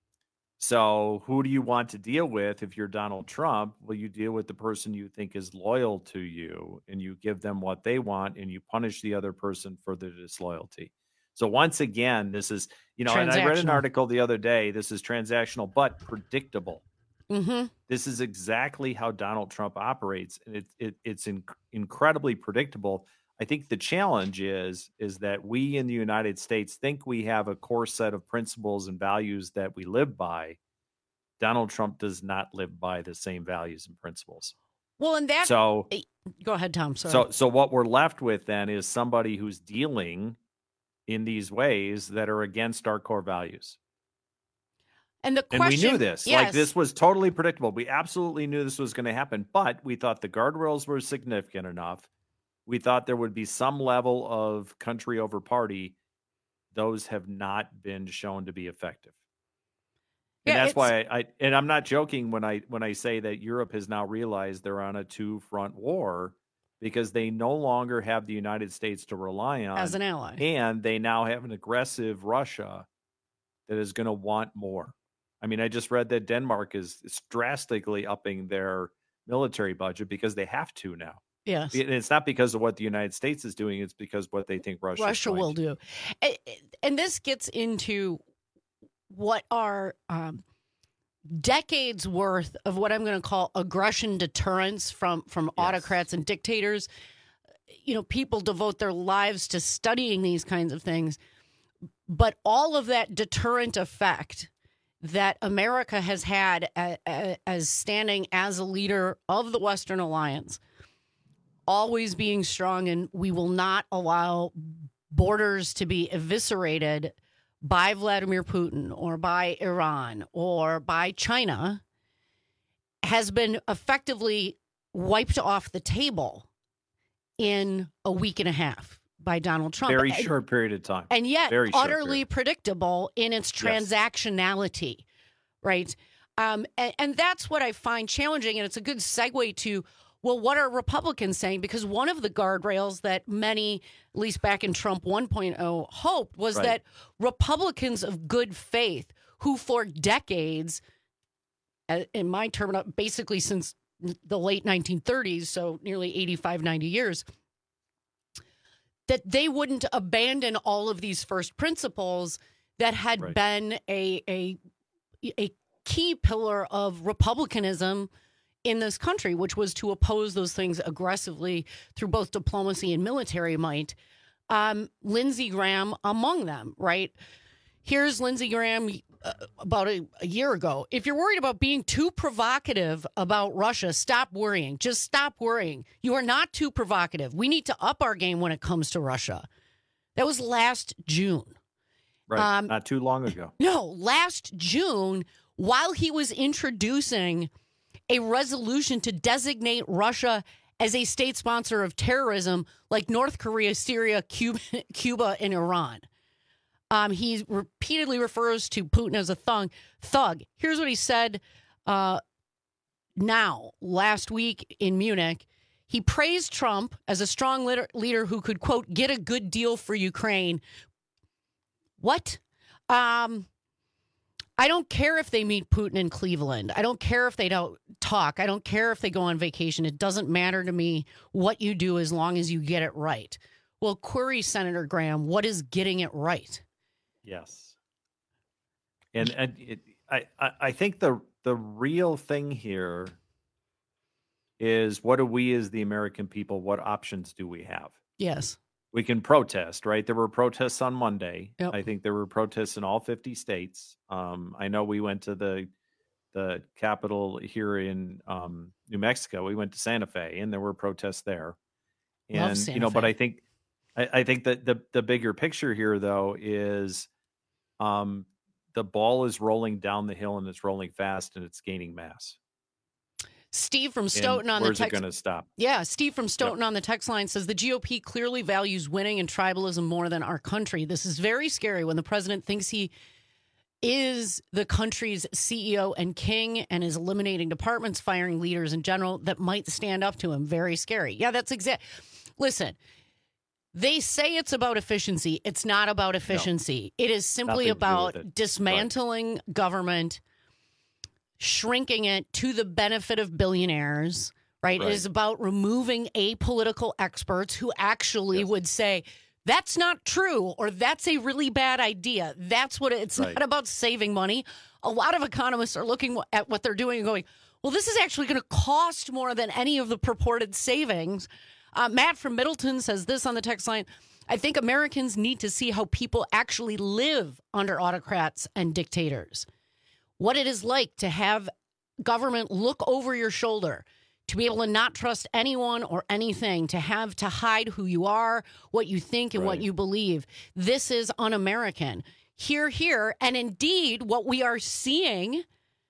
So who do you want to deal with if you're Donald Trump? Well, you deal with the person you think is loyal to you and you give them what they want and you punish the other person for their disloyalty. So once again, this is, you know, and I read an article the other day, this is transactional, but predictable. Mm-hmm. This is exactly how Donald Trump operates. And it, it, it's in, incredibly predictable. I think the challenge is, is that we in the United States think we have a core set of principles and values that we live by. Donald Trump does not live by the same values and principles. Well, and that, so go ahead, Tom. Sorry. So, so what we're left with then is somebody who's dealing in these ways that are against our core values. And the question, and we knew this, yes. like this was totally predictable. We absolutely knew this was going to happen, but we thought the guardrails were significant enough. We thought there would be some level of country over party. those have not been shown to be effective. And Yeah, that's it's- why I, I and I'm not joking when I when I say that Europe has now realized they're on a two-front war because they no longer have the United States to rely on As an ally. and they now have an aggressive Russia that is going to want more. I mean, I just read that Denmark is, is drastically upping their military budget because they have to now. Yes. And it's not because of what the United States is doing; it's because what they think Russia Russia will do. And, and this gets into what are um, decades worth of what I'm going to call aggression deterrence from from yes. autocrats and dictators. You know, people devote their lives to studying these kinds of things, but all of that deterrent effect that America has had a, a, as standing as a leader of the Western Alliance, always being strong, and we will not allow borders to be eviscerated by Vladimir Putin or by Iran or by China, has been effectively wiped off the table in a week and a half by Donald Trump. Very and, short period of time. And yet Very short utterly period. predictable in its transactionality, yes. right? Um, and, and that's what I find challenging, and it's a good segue to, well, what are Republicans saying? Because one of the guardrails that many, at least back in Trump one point oh, hoped was Right. that Republicans of good faith, who for decades, uh, in my term, basically since the late nineteen thirties, so nearly eighty-five, ninety years, that they wouldn't abandon all of these first principles that had Right. been a, a, a key pillar of republicanism in this country, which was to oppose those things aggressively through both diplomacy and military might. Um, Lindsey Graham among them, right? Here's Lindsey Graham uh, about a, a year ago. If you're worried about being too provocative about Russia, stop worrying. Just stop worrying. You are not too provocative. We need to up our game when it comes to Russia. That was last June. Right. Um, Not too long ago. No, last June, while he was introducing a resolution to designate Russia as a state sponsor of terrorism like North Korea, Syria, Cuba, Cuba and Iran. Um, he repeatedly refers to Putin as a thug. Thug. Here's what he said uh, now, last week in Munich. He praised Trump as a strong leader, leader who could, quote, get a good deal for Ukraine. What? Um... I don't care if they meet Putin in Cleveland. I don't care if they don't talk. I don't care if they go on vacation. It doesn't matter to me what you do as long as you get it right. Well, query Senator Graham, what is getting it right? Yes. And, and it, I, I I think the the real thing here is, what do we as the American people, what options do we have? Yes. We can protest, right? There were protests on Monday. Yep. I think there were protests in all fifty states. Um, I know we went to the the Capitol here in um, New Mexico. We went to Santa Fe, and there were protests there. Love And Santa you know, but Fe. I think I, I think that the the bigger picture here, though, is um, the ball is rolling down the hill, and it's rolling fast, and it's gaining mass. Steve from And Stoughton on the where's it text. going to stop? Yeah, Steve from Stoughton on the text line says the G O P clearly values winning and tribalism more than our country. This is very scary when the president thinks he is the country's C E O and king and is eliminating departments, firing leaders in general that might stand up to him. Very scary. Yeah, that's exact. Listen, they say it's about efficiency. It's not about efficiency. No. It is simply Nothing to do about with it. dismantling right. government, shrinking it to the benefit of billionaires, right? Right. It is about removing apolitical experts who actually Yes. would say, that's not true, or that's a really bad idea. That's what it, it's Right. not about saving money. A lot of economists are looking at what they're doing and going, well, this is actually going to cost more than any of the purported savings. Uh, Matt from Middleton says this on the text line. I think Americans need to see how people actually live under autocrats and dictators. What it is like to have government look over your shoulder, to be able to not trust anyone or anything, to have to hide who you are, what you think, and Right. what you believe. This is un-American. Here, here, and indeed what we are seeing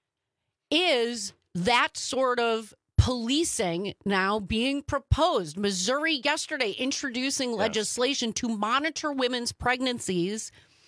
is that sort of policing now being proposed. Missouri yesterday introducing Yes. legislation to monitor women's pregnancies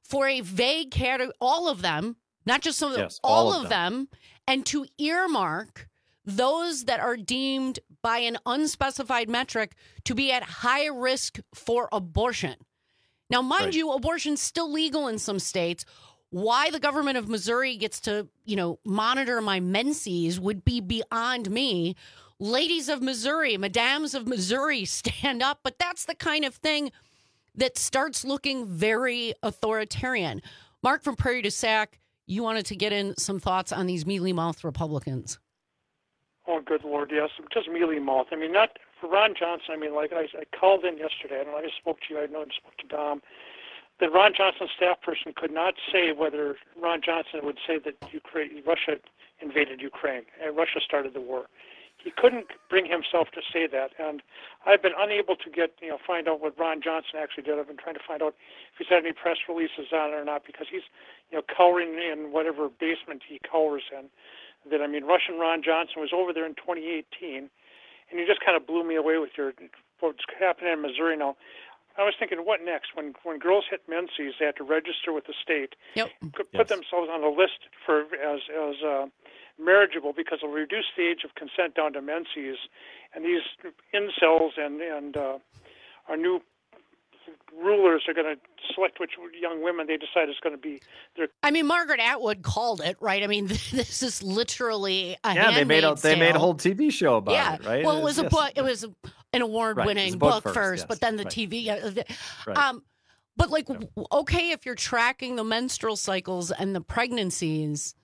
for a vague category, all of them, not just some of them, Yes, all, all of of them. them. and to earmark those that are deemed by an unspecified metric to be at high risk for abortion. Now, mind Right. you, abortion's still legal in some states. Why the government of Missouri gets to, you know, monitor my menses would be beyond me. Ladies of Missouri, madams of Missouri, stand up. But that's the kind of thing that starts looking very authoritarian. Mark from Prairie du Sac, you wanted to get in some thoughts on these mealy-mouthed Republicans. Oh, good Lord, yes. Just mealy-mouthed. I mean, not for Ron Johnson. I mean, like I, I called in yesterday. I don't know, I spoke to you. I know I spoke to Dom. That Ron Johnson's staff person could not say whether Ron Johnson would say that Ukraine, Russia invaded Ukraine and Russia started the war. He couldn't bring himself to say that, and I've been unable to get, you know, find out what Ron Johnson actually did. I've been trying to find out if he's had any press releases on it or not, because he's, you know, cowering in whatever basement he cowers in. That, I mean, Russian Ron Johnson was over there in twenty eighteen, and you just kind of blew me away with your what's happening in Missouri now. I was thinking, what next? When when girls hit menses, they have to register with the state, yep. put yes. themselves on a list for as as uh, marriageable, because it'll reduce the age of consent down to menses, and these incels and and uh, our new rulers are going to select which young women they decide is going to be their. I mean, Margaret Atwood called it, right? I mean, this is literally a yeah. They made a, they tale. made a whole T V show about yeah. it, right? Well, it was yes. a book. It was an award-winning right. book, book first, first yes. but then the right. T V. Uh, right. Um, but like, yeah. okay, if you're tracking the menstrual cycles and the pregnancies,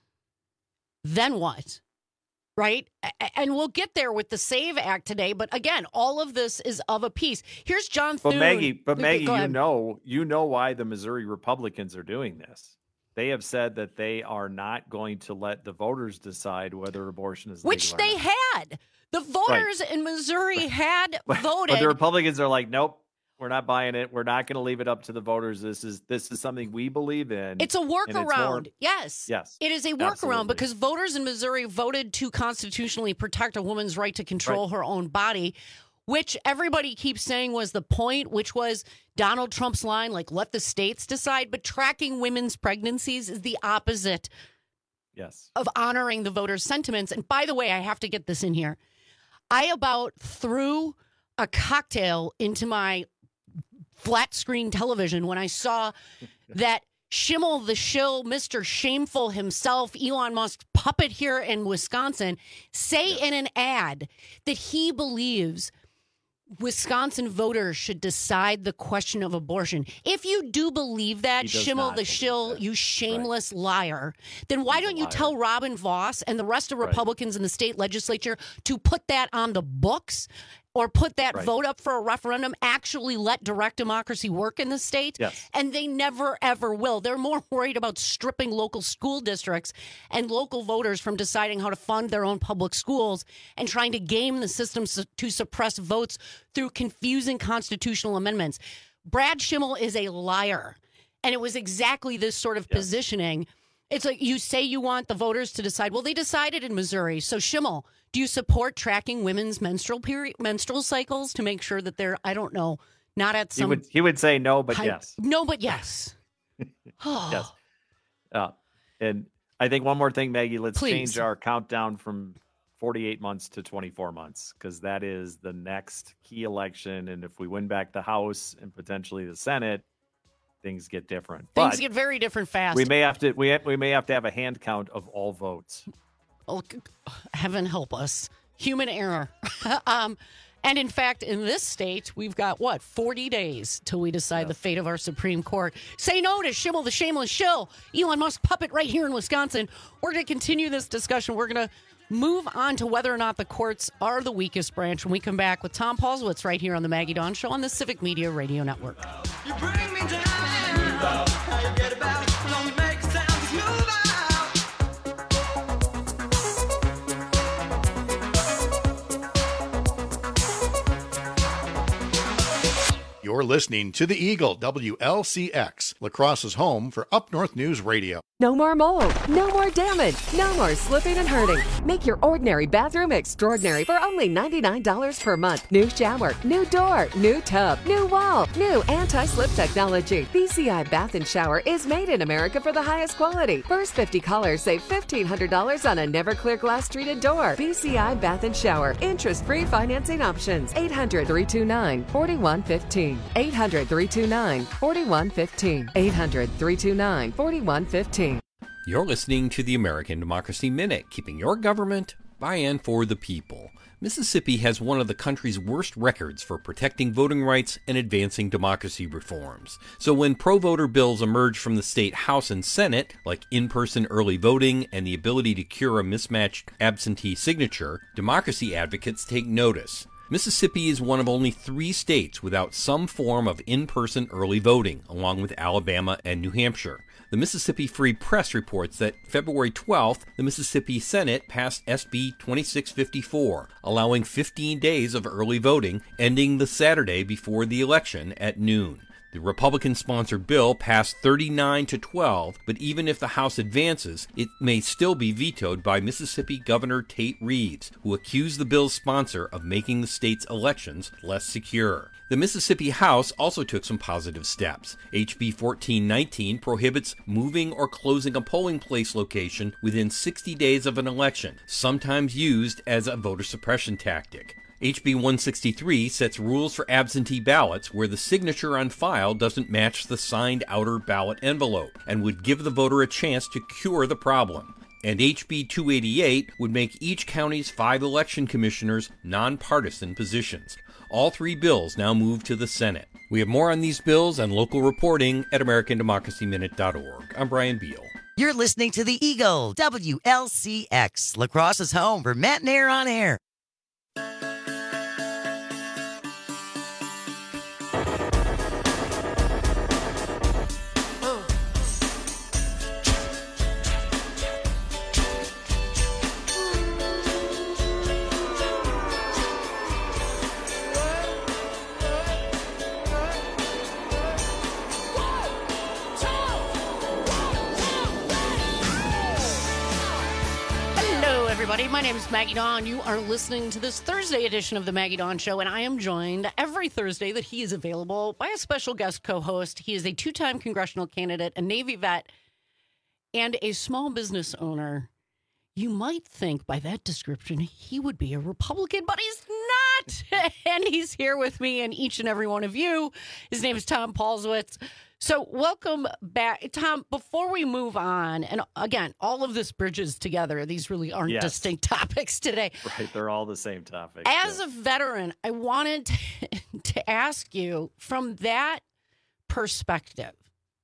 then what? Right? And we'll get there with the SAVE Act today. But again, all of this is of a piece. Here's John Thune. But Maggie, but Maggie, Go you ahead. know, you know why the Missouri Republicans are doing this. They have said that they are not going to let the voters decide whether abortion is Which legal or they not. had. The voters Right. in Missouri had voted. But the Republicans are like, nope, we're not buying it. We're not going to leave it up to the voters. This is this is something we believe in. It's a and it's more- workaround. Yes. Yes. It is a workaround absolutely. because voters in Missouri voted to constitutionally protect a woman's right to control Right. her own body, which everybody keeps saying was the point, which was Donald Trump's line, like, let the states decide. But tracking women's pregnancies is the opposite Yes. of honoring the voters' sentiments. And by the way, I have to get this in here. I about threw a cocktail into my flat screen television when I saw that Schimmel the shill, Mister Shameful himself, Elon Musk's puppet here in Wisconsin, say Yes. in an ad that he believes Wisconsin voters should decide the question of abortion. If you do believe that, He does Schimmel not the believe shill, that. you shameless liar, then why He's a don't you liar. tell Robin Voss and the rest of Right. Republicans in the state legislature to put that on the books or put that Right. vote up for a referendum, actually let direct democracy work in the state? Yes. And they never, ever will. They're more worried about stripping local school districts and local voters from deciding how to fund their own public schools and trying to game the system su- to suppress votes through confusing constitutional amendments. Brad Schimmel is a liar. And it was exactly this sort of Yes. positioning. It's like you say you want the voters to decide. Well, they decided in Missouri. So, Schimmel, do you support tracking women's menstrual period, menstrual cycles to make sure that they're, I don't know, not at He some... would he would say no, but high- yes. No, but yes. Yes. Uh, and I think one more thing, Maggie, let's Please. change our countdown from forty-eight months to twenty-four months, because that is the next key election. And if we win back the House and potentially the Senate, things get different. Things But get very different fast. we may have to we we may have to have a hand count of all votes. Oh, g- heaven help us. Human error. um, and in fact, in this state, we've got, what, forty days till we decide the fate of our Supreme Court. Say no to Schimmel the shameless shill, Elon Musk puppet right here in Wisconsin. We're going to continue this discussion. We're going to move on to whether or not the courts are the weakest branch when we come back with Tom Paulswitz right here on the Maggie Dawn Show on the Civic Media Radio Network. You bring me down. How you get about? Don't make sounds move out. You're You're listening to the Eagle, W L C X, La Crosse's home for Up North News Radio. No more mold, no more damage, no more slipping and hurting. Make your ordinary bathroom extraordinary for only ninety-nine dollars per month. New shower, new door, new tub, new wall, new anti-slip technology. B C I Bath and Shower is made in America for the highest quality. First fifty callers save fifteen hundred dollars on a Never-Clear glass treated door. B C I Bath and Shower. Interest-free financing options. eight hundred, three two nine, four one one five. eight hundred, three two nine, four one one five. eight hundred, three two nine, four one one five. You're listening to the American Democracy Minute, keeping your government by and for the people. Mississippi has one of the country's worst records for protecting voting rights and advancing democracy reforms. So when pro-voter bills emerge from the state House and Senate, like in-person early voting and the ability to cure a mismatched absentee signature, democracy advocates take notice. Mississippi is one of only three states without some form of in-person early voting, along with Alabama and New Hampshire. The Mississippi Free Press reports that February twelfth, the Mississippi Senate passed S B twenty-six fifty-four, allowing fifteen days of early voting, ending the Saturday before the election at noon. The Republican-sponsored bill passed thirty-nine to twelve, but even if the House advances, it may still be vetoed by Mississippi Governor Tate Reeves, who accused the bill's sponsor of making the state's elections less secure. The Mississippi House also took some positive steps. H B fourteen nineteen prohibits moving or closing a polling place location within sixty days of an election, sometimes used as a voter suppression tactic. H B one sixty-three sets rules for absentee ballots where the signature on file doesn't match the signed outer ballot envelope and would give the voter a chance to cure the problem. And H B two eighty-eight would make each county's five election commissioners nonpartisan positions. All three bills now move to the Senate. We have more on these bills and local reporting at American Democracy Minute dot org. I'm Brian Beal. You're listening to the Eagle, W L C X, La Crosse's home for Matt and Air on Air. My name is Maggie Dawn. You are listening to this Thursday edition of the Maggie Dawn Show, and I am joined every Thursday that he is available by a special guest co-host. He is a two-time congressional candidate, a Navy vet, and a small business owner. You might think by that description he would be a Republican, but he's not. And he's here with me and each and every one of you. His name is Tom Paulswitz. So welcome back, Tom. Before we move on, and again, all of this bridges together. These really aren't Yes. distinct topics today. Right, they're all the same topic. As a veteran, I wanted to, to ask you from that perspective,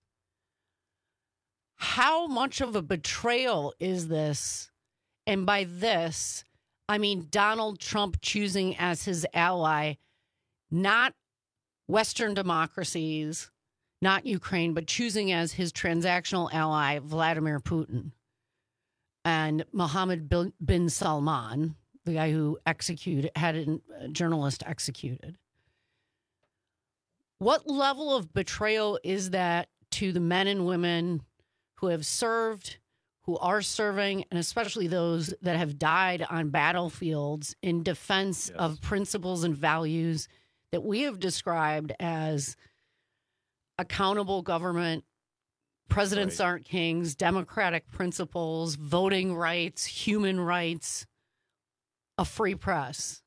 how much of a betrayal is this? And by this, I mean Donald Trump choosing as his ally, not Western democracies, not Ukraine, but choosing as his transactional ally Vladimir Putin and Mohammed bin Salman, the guy who executed, had a journalist executed. What level of betrayal is that to the men and women who have served, who are serving, and especially those that have died on battlefields in defense Yes. of principles and values that we have described as accountable government, presidents Right. aren't kings, democratic principles, voting rights, human rights, a free press.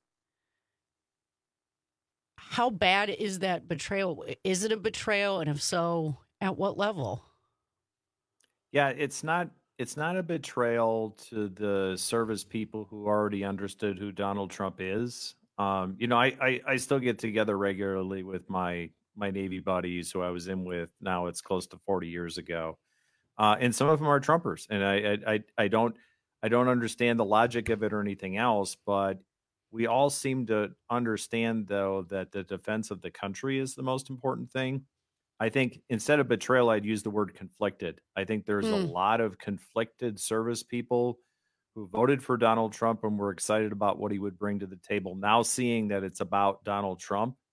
How bad is that betrayal? Is it a betrayal? And if so, at what level? Yeah, it's not it's not a betrayal to the service people who already understood who Donald Trump is. Um, you know, I, I I still get together regularly with my my Navy buddies who I was in with. Now it's close to forty years ago, uh, and some of them are Trumpers, and I, I I I don't I don't understand the logic of it or anything else, but we all seem to understand though that the defense of the country is the most important thing. I think instead of betrayal, I'd use the word conflicted. I think there's a Mm. lot of conflicted service people who voted for Donald Trump and were excited about what he would bring to the table. Now seeing that it's about Donald Trump,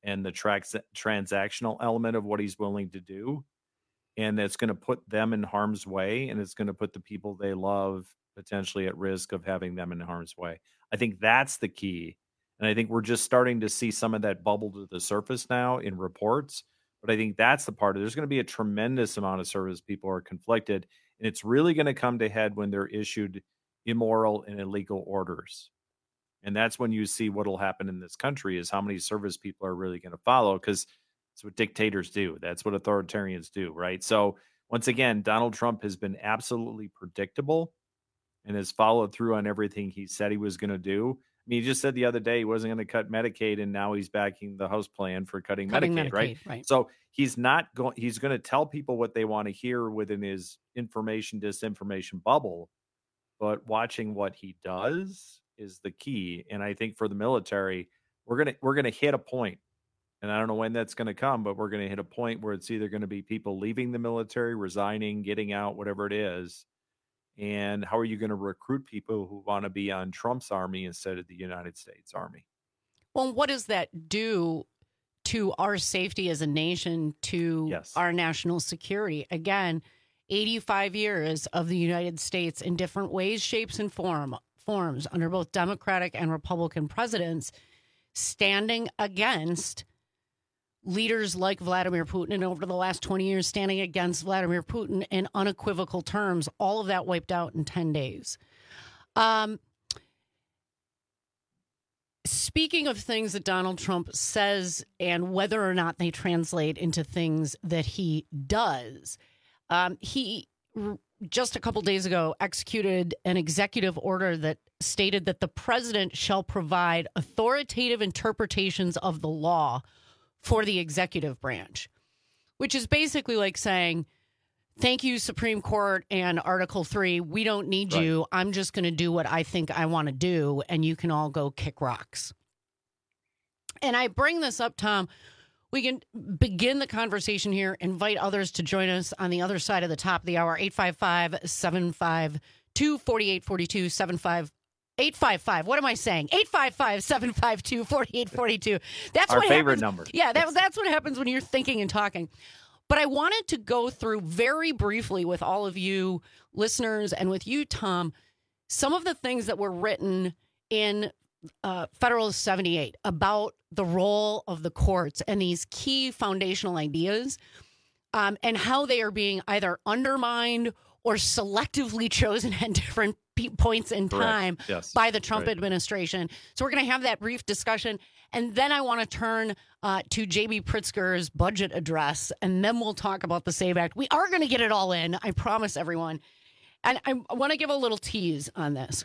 and the trans- transactional element of what he's willing to do. And that's going to put them in harm's way, and it's going to put the people they love potentially at risk of having them in harm's way. I think that's the key. And I think we're just starting to see some of that bubble to the surface now in reports. But I think that's the part of there's going to be a tremendous amount of service people are conflicted. And it's really going to come to head when they're issued immoral and illegal orders. And that's when you see what will happen in this country is how many service people are really going to follow, because that's what dictators do. That's what authoritarians do, right? So once again, Donald Trump has been absolutely predictable and has followed through on everything he said he was going to do. I mean, he just said the other day he wasn't going to cut Medicaid, and now he's backing the House plan for cutting, Cutting Medicaid, Medicaid, right? right. So he's not going. He's going to tell people what they want to hear within his information disinformation bubble, but watching what he does is the key. And I think for the military, we're gonna we're gonna hit a point, and I don't know when that's going to come, but we're going to hit a point where it's either going to be people leaving the military, resigning, getting out, whatever it is. And how are you going to recruit people who want to be on Trump's army instead of the United States Army? Well, what does that do to our safety as a nation, to Yes. our national security? Again, eighty-five years of the United States in different ways, shapes, and form forms under both Democratic and Republican presidents standing against leaders like Vladimir Putin, and over the last twenty years standing against Vladimir Putin in unequivocal terms, all of that wiped out in ten days. Um, speaking of things that Donald Trump says and whether or not they translate into things that he does, um, he r- just a couple days ago executed an executive order that stated that the president shall provide authoritative interpretations of the law for the executive branch, which is basically like saying, thank you, Supreme Court and Article three. We don't need Right. you. I'm just going to do what I think I want to do, and you can all go kick rocks. And I bring this up, Tom. We can begin the conversation here, invite others to join us on the other side of the top of the hour, eight five five, seven five two, four eight four two, seven five eight five five. What am I saying? eight five five, seven five two, four eight four two. That's Our what favorite happens. number. Yeah, that, that's what happens when you're thinking and talking. But I wanted to go through very briefly with all of you listeners and with you, Tom, some of the things that were written in uh, Federalist seventy-eight about the role of the courts and these key foundational ideas, um, and how they are being either undermined or selectively chosen at different pe- points in Correct. time Yes. by the Trump Right. administration. So we're going to have that brief discussion. And then I want to turn uh, to J B Pritzker's budget address, and then we'll talk about the SAVE Act. We are going to get it all in, I promise everyone. And I, I want to give a little tease on this.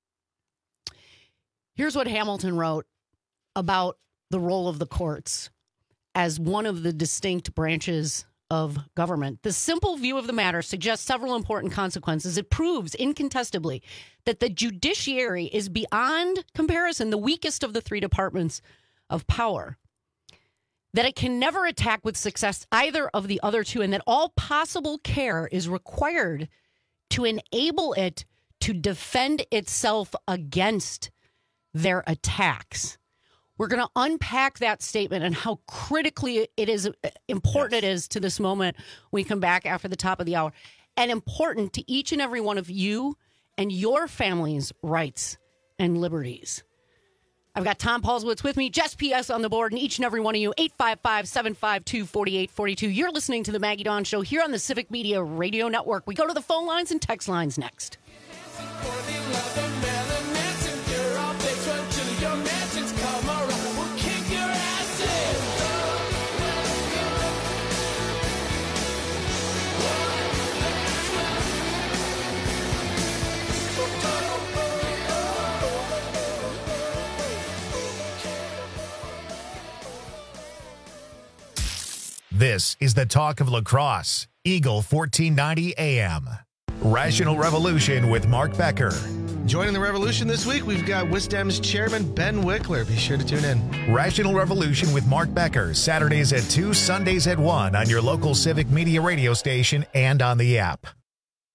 Here's what Hamilton wrote about the role of the courts as one of the distinct branches of government. The simple view of the matter suggests several important consequences. It proves incontestably that the judiciary is beyond comparison the weakest of the three departments of power, that it can never attack with success either of the other two, and that all possible care is required to enable it to defend itself against their attacks. We're going to unpack that statement and how critically it is important yes. it is to this moment when we come back after the top of the hour, and important to each and every one of you and your family's rights and liberties. I've got Tom Paulswitz with me, Jess P S on the board, and each and every one of you, eight five five, seven five two, four eight four two. You're listening to the Maggie Dawn Show here on the Civic Media Radio Network. We go to the phone lines and text lines next. This is the talk of La Crosse, Eagle fourteen ninety A M. Rational Revolution with Mark Becker. Joining the revolution this week, we've got WisDem's chairman, Ben Wickler. Be sure to tune in. Rational Revolution with Mark Becker, Saturdays at two, Sundays at one on your local Civic Media radio station and on the app.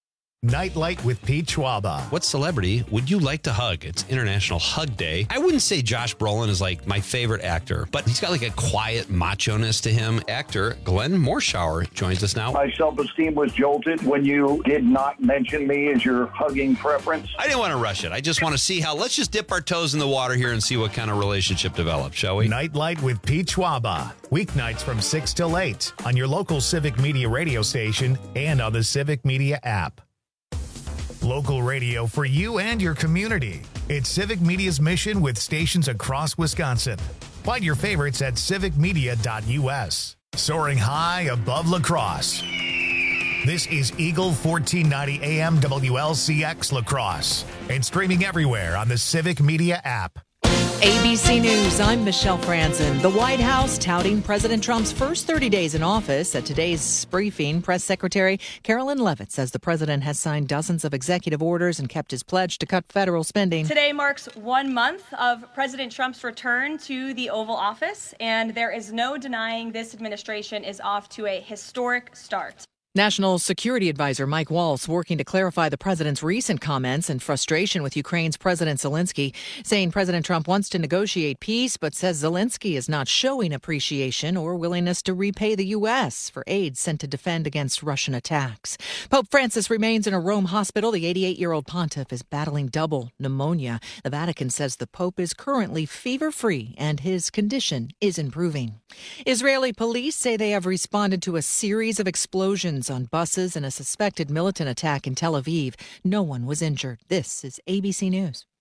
Nightlight with Pete Schwaba. What celebrity would you like to hug? It's International Hug Day. I wouldn't say Josh Brolin is like my favorite actor, but he's got like a quiet macho-ness to him. Actor Glenn Morshower joins us now. My self-esteem was jolted when you did not mention me as your hugging preference. I didn't want to rush it. I just want to see how, let's just dip our toes in the water here and see what kind of relationship develops, shall we? Nightlight with Pete Schwaba. Weeknights from six till eight on your local Civic Media radio station and on the Civic Media app. Local radio for you and your community. It's Civic Media's mission with stations across Wisconsin. Find your favorites at civic media dot u s. Soaring high above La Crosse. This is Eagle fourteen ninety A M W L C X La Crosse and streaming everywhere on the Civic Media app. A B C News, I'm Michelle Franzen. The White House touting President Trump's first thirty days in office. At today's briefing, Press Secretary Carolyn Levitt says the president has signed dozens of executive orders and kept his pledge to cut federal spending. Today marks one month of President Trump's return to the Oval Office, and there is no denying this administration is off to a historic start. National Security Advisor Mike Waltz working to clarify the president's recent comments and frustration with Ukraine's President Zelensky, saying President Trump wants to negotiate peace, but says Zelensky is not showing appreciation or willingness to repay the U S for aid sent to defend against Russian attacks. Pope Francis remains in a Rome hospital. The eighty-eight-year-old pontiff is battling double pneumonia. The Vatican says the Pope is currently fever-free and his condition is improving. Israeli police say they have responded to a series of explosions on buses in a suspected militant attack in Tel Aviv. No one was injured. This is A B C News.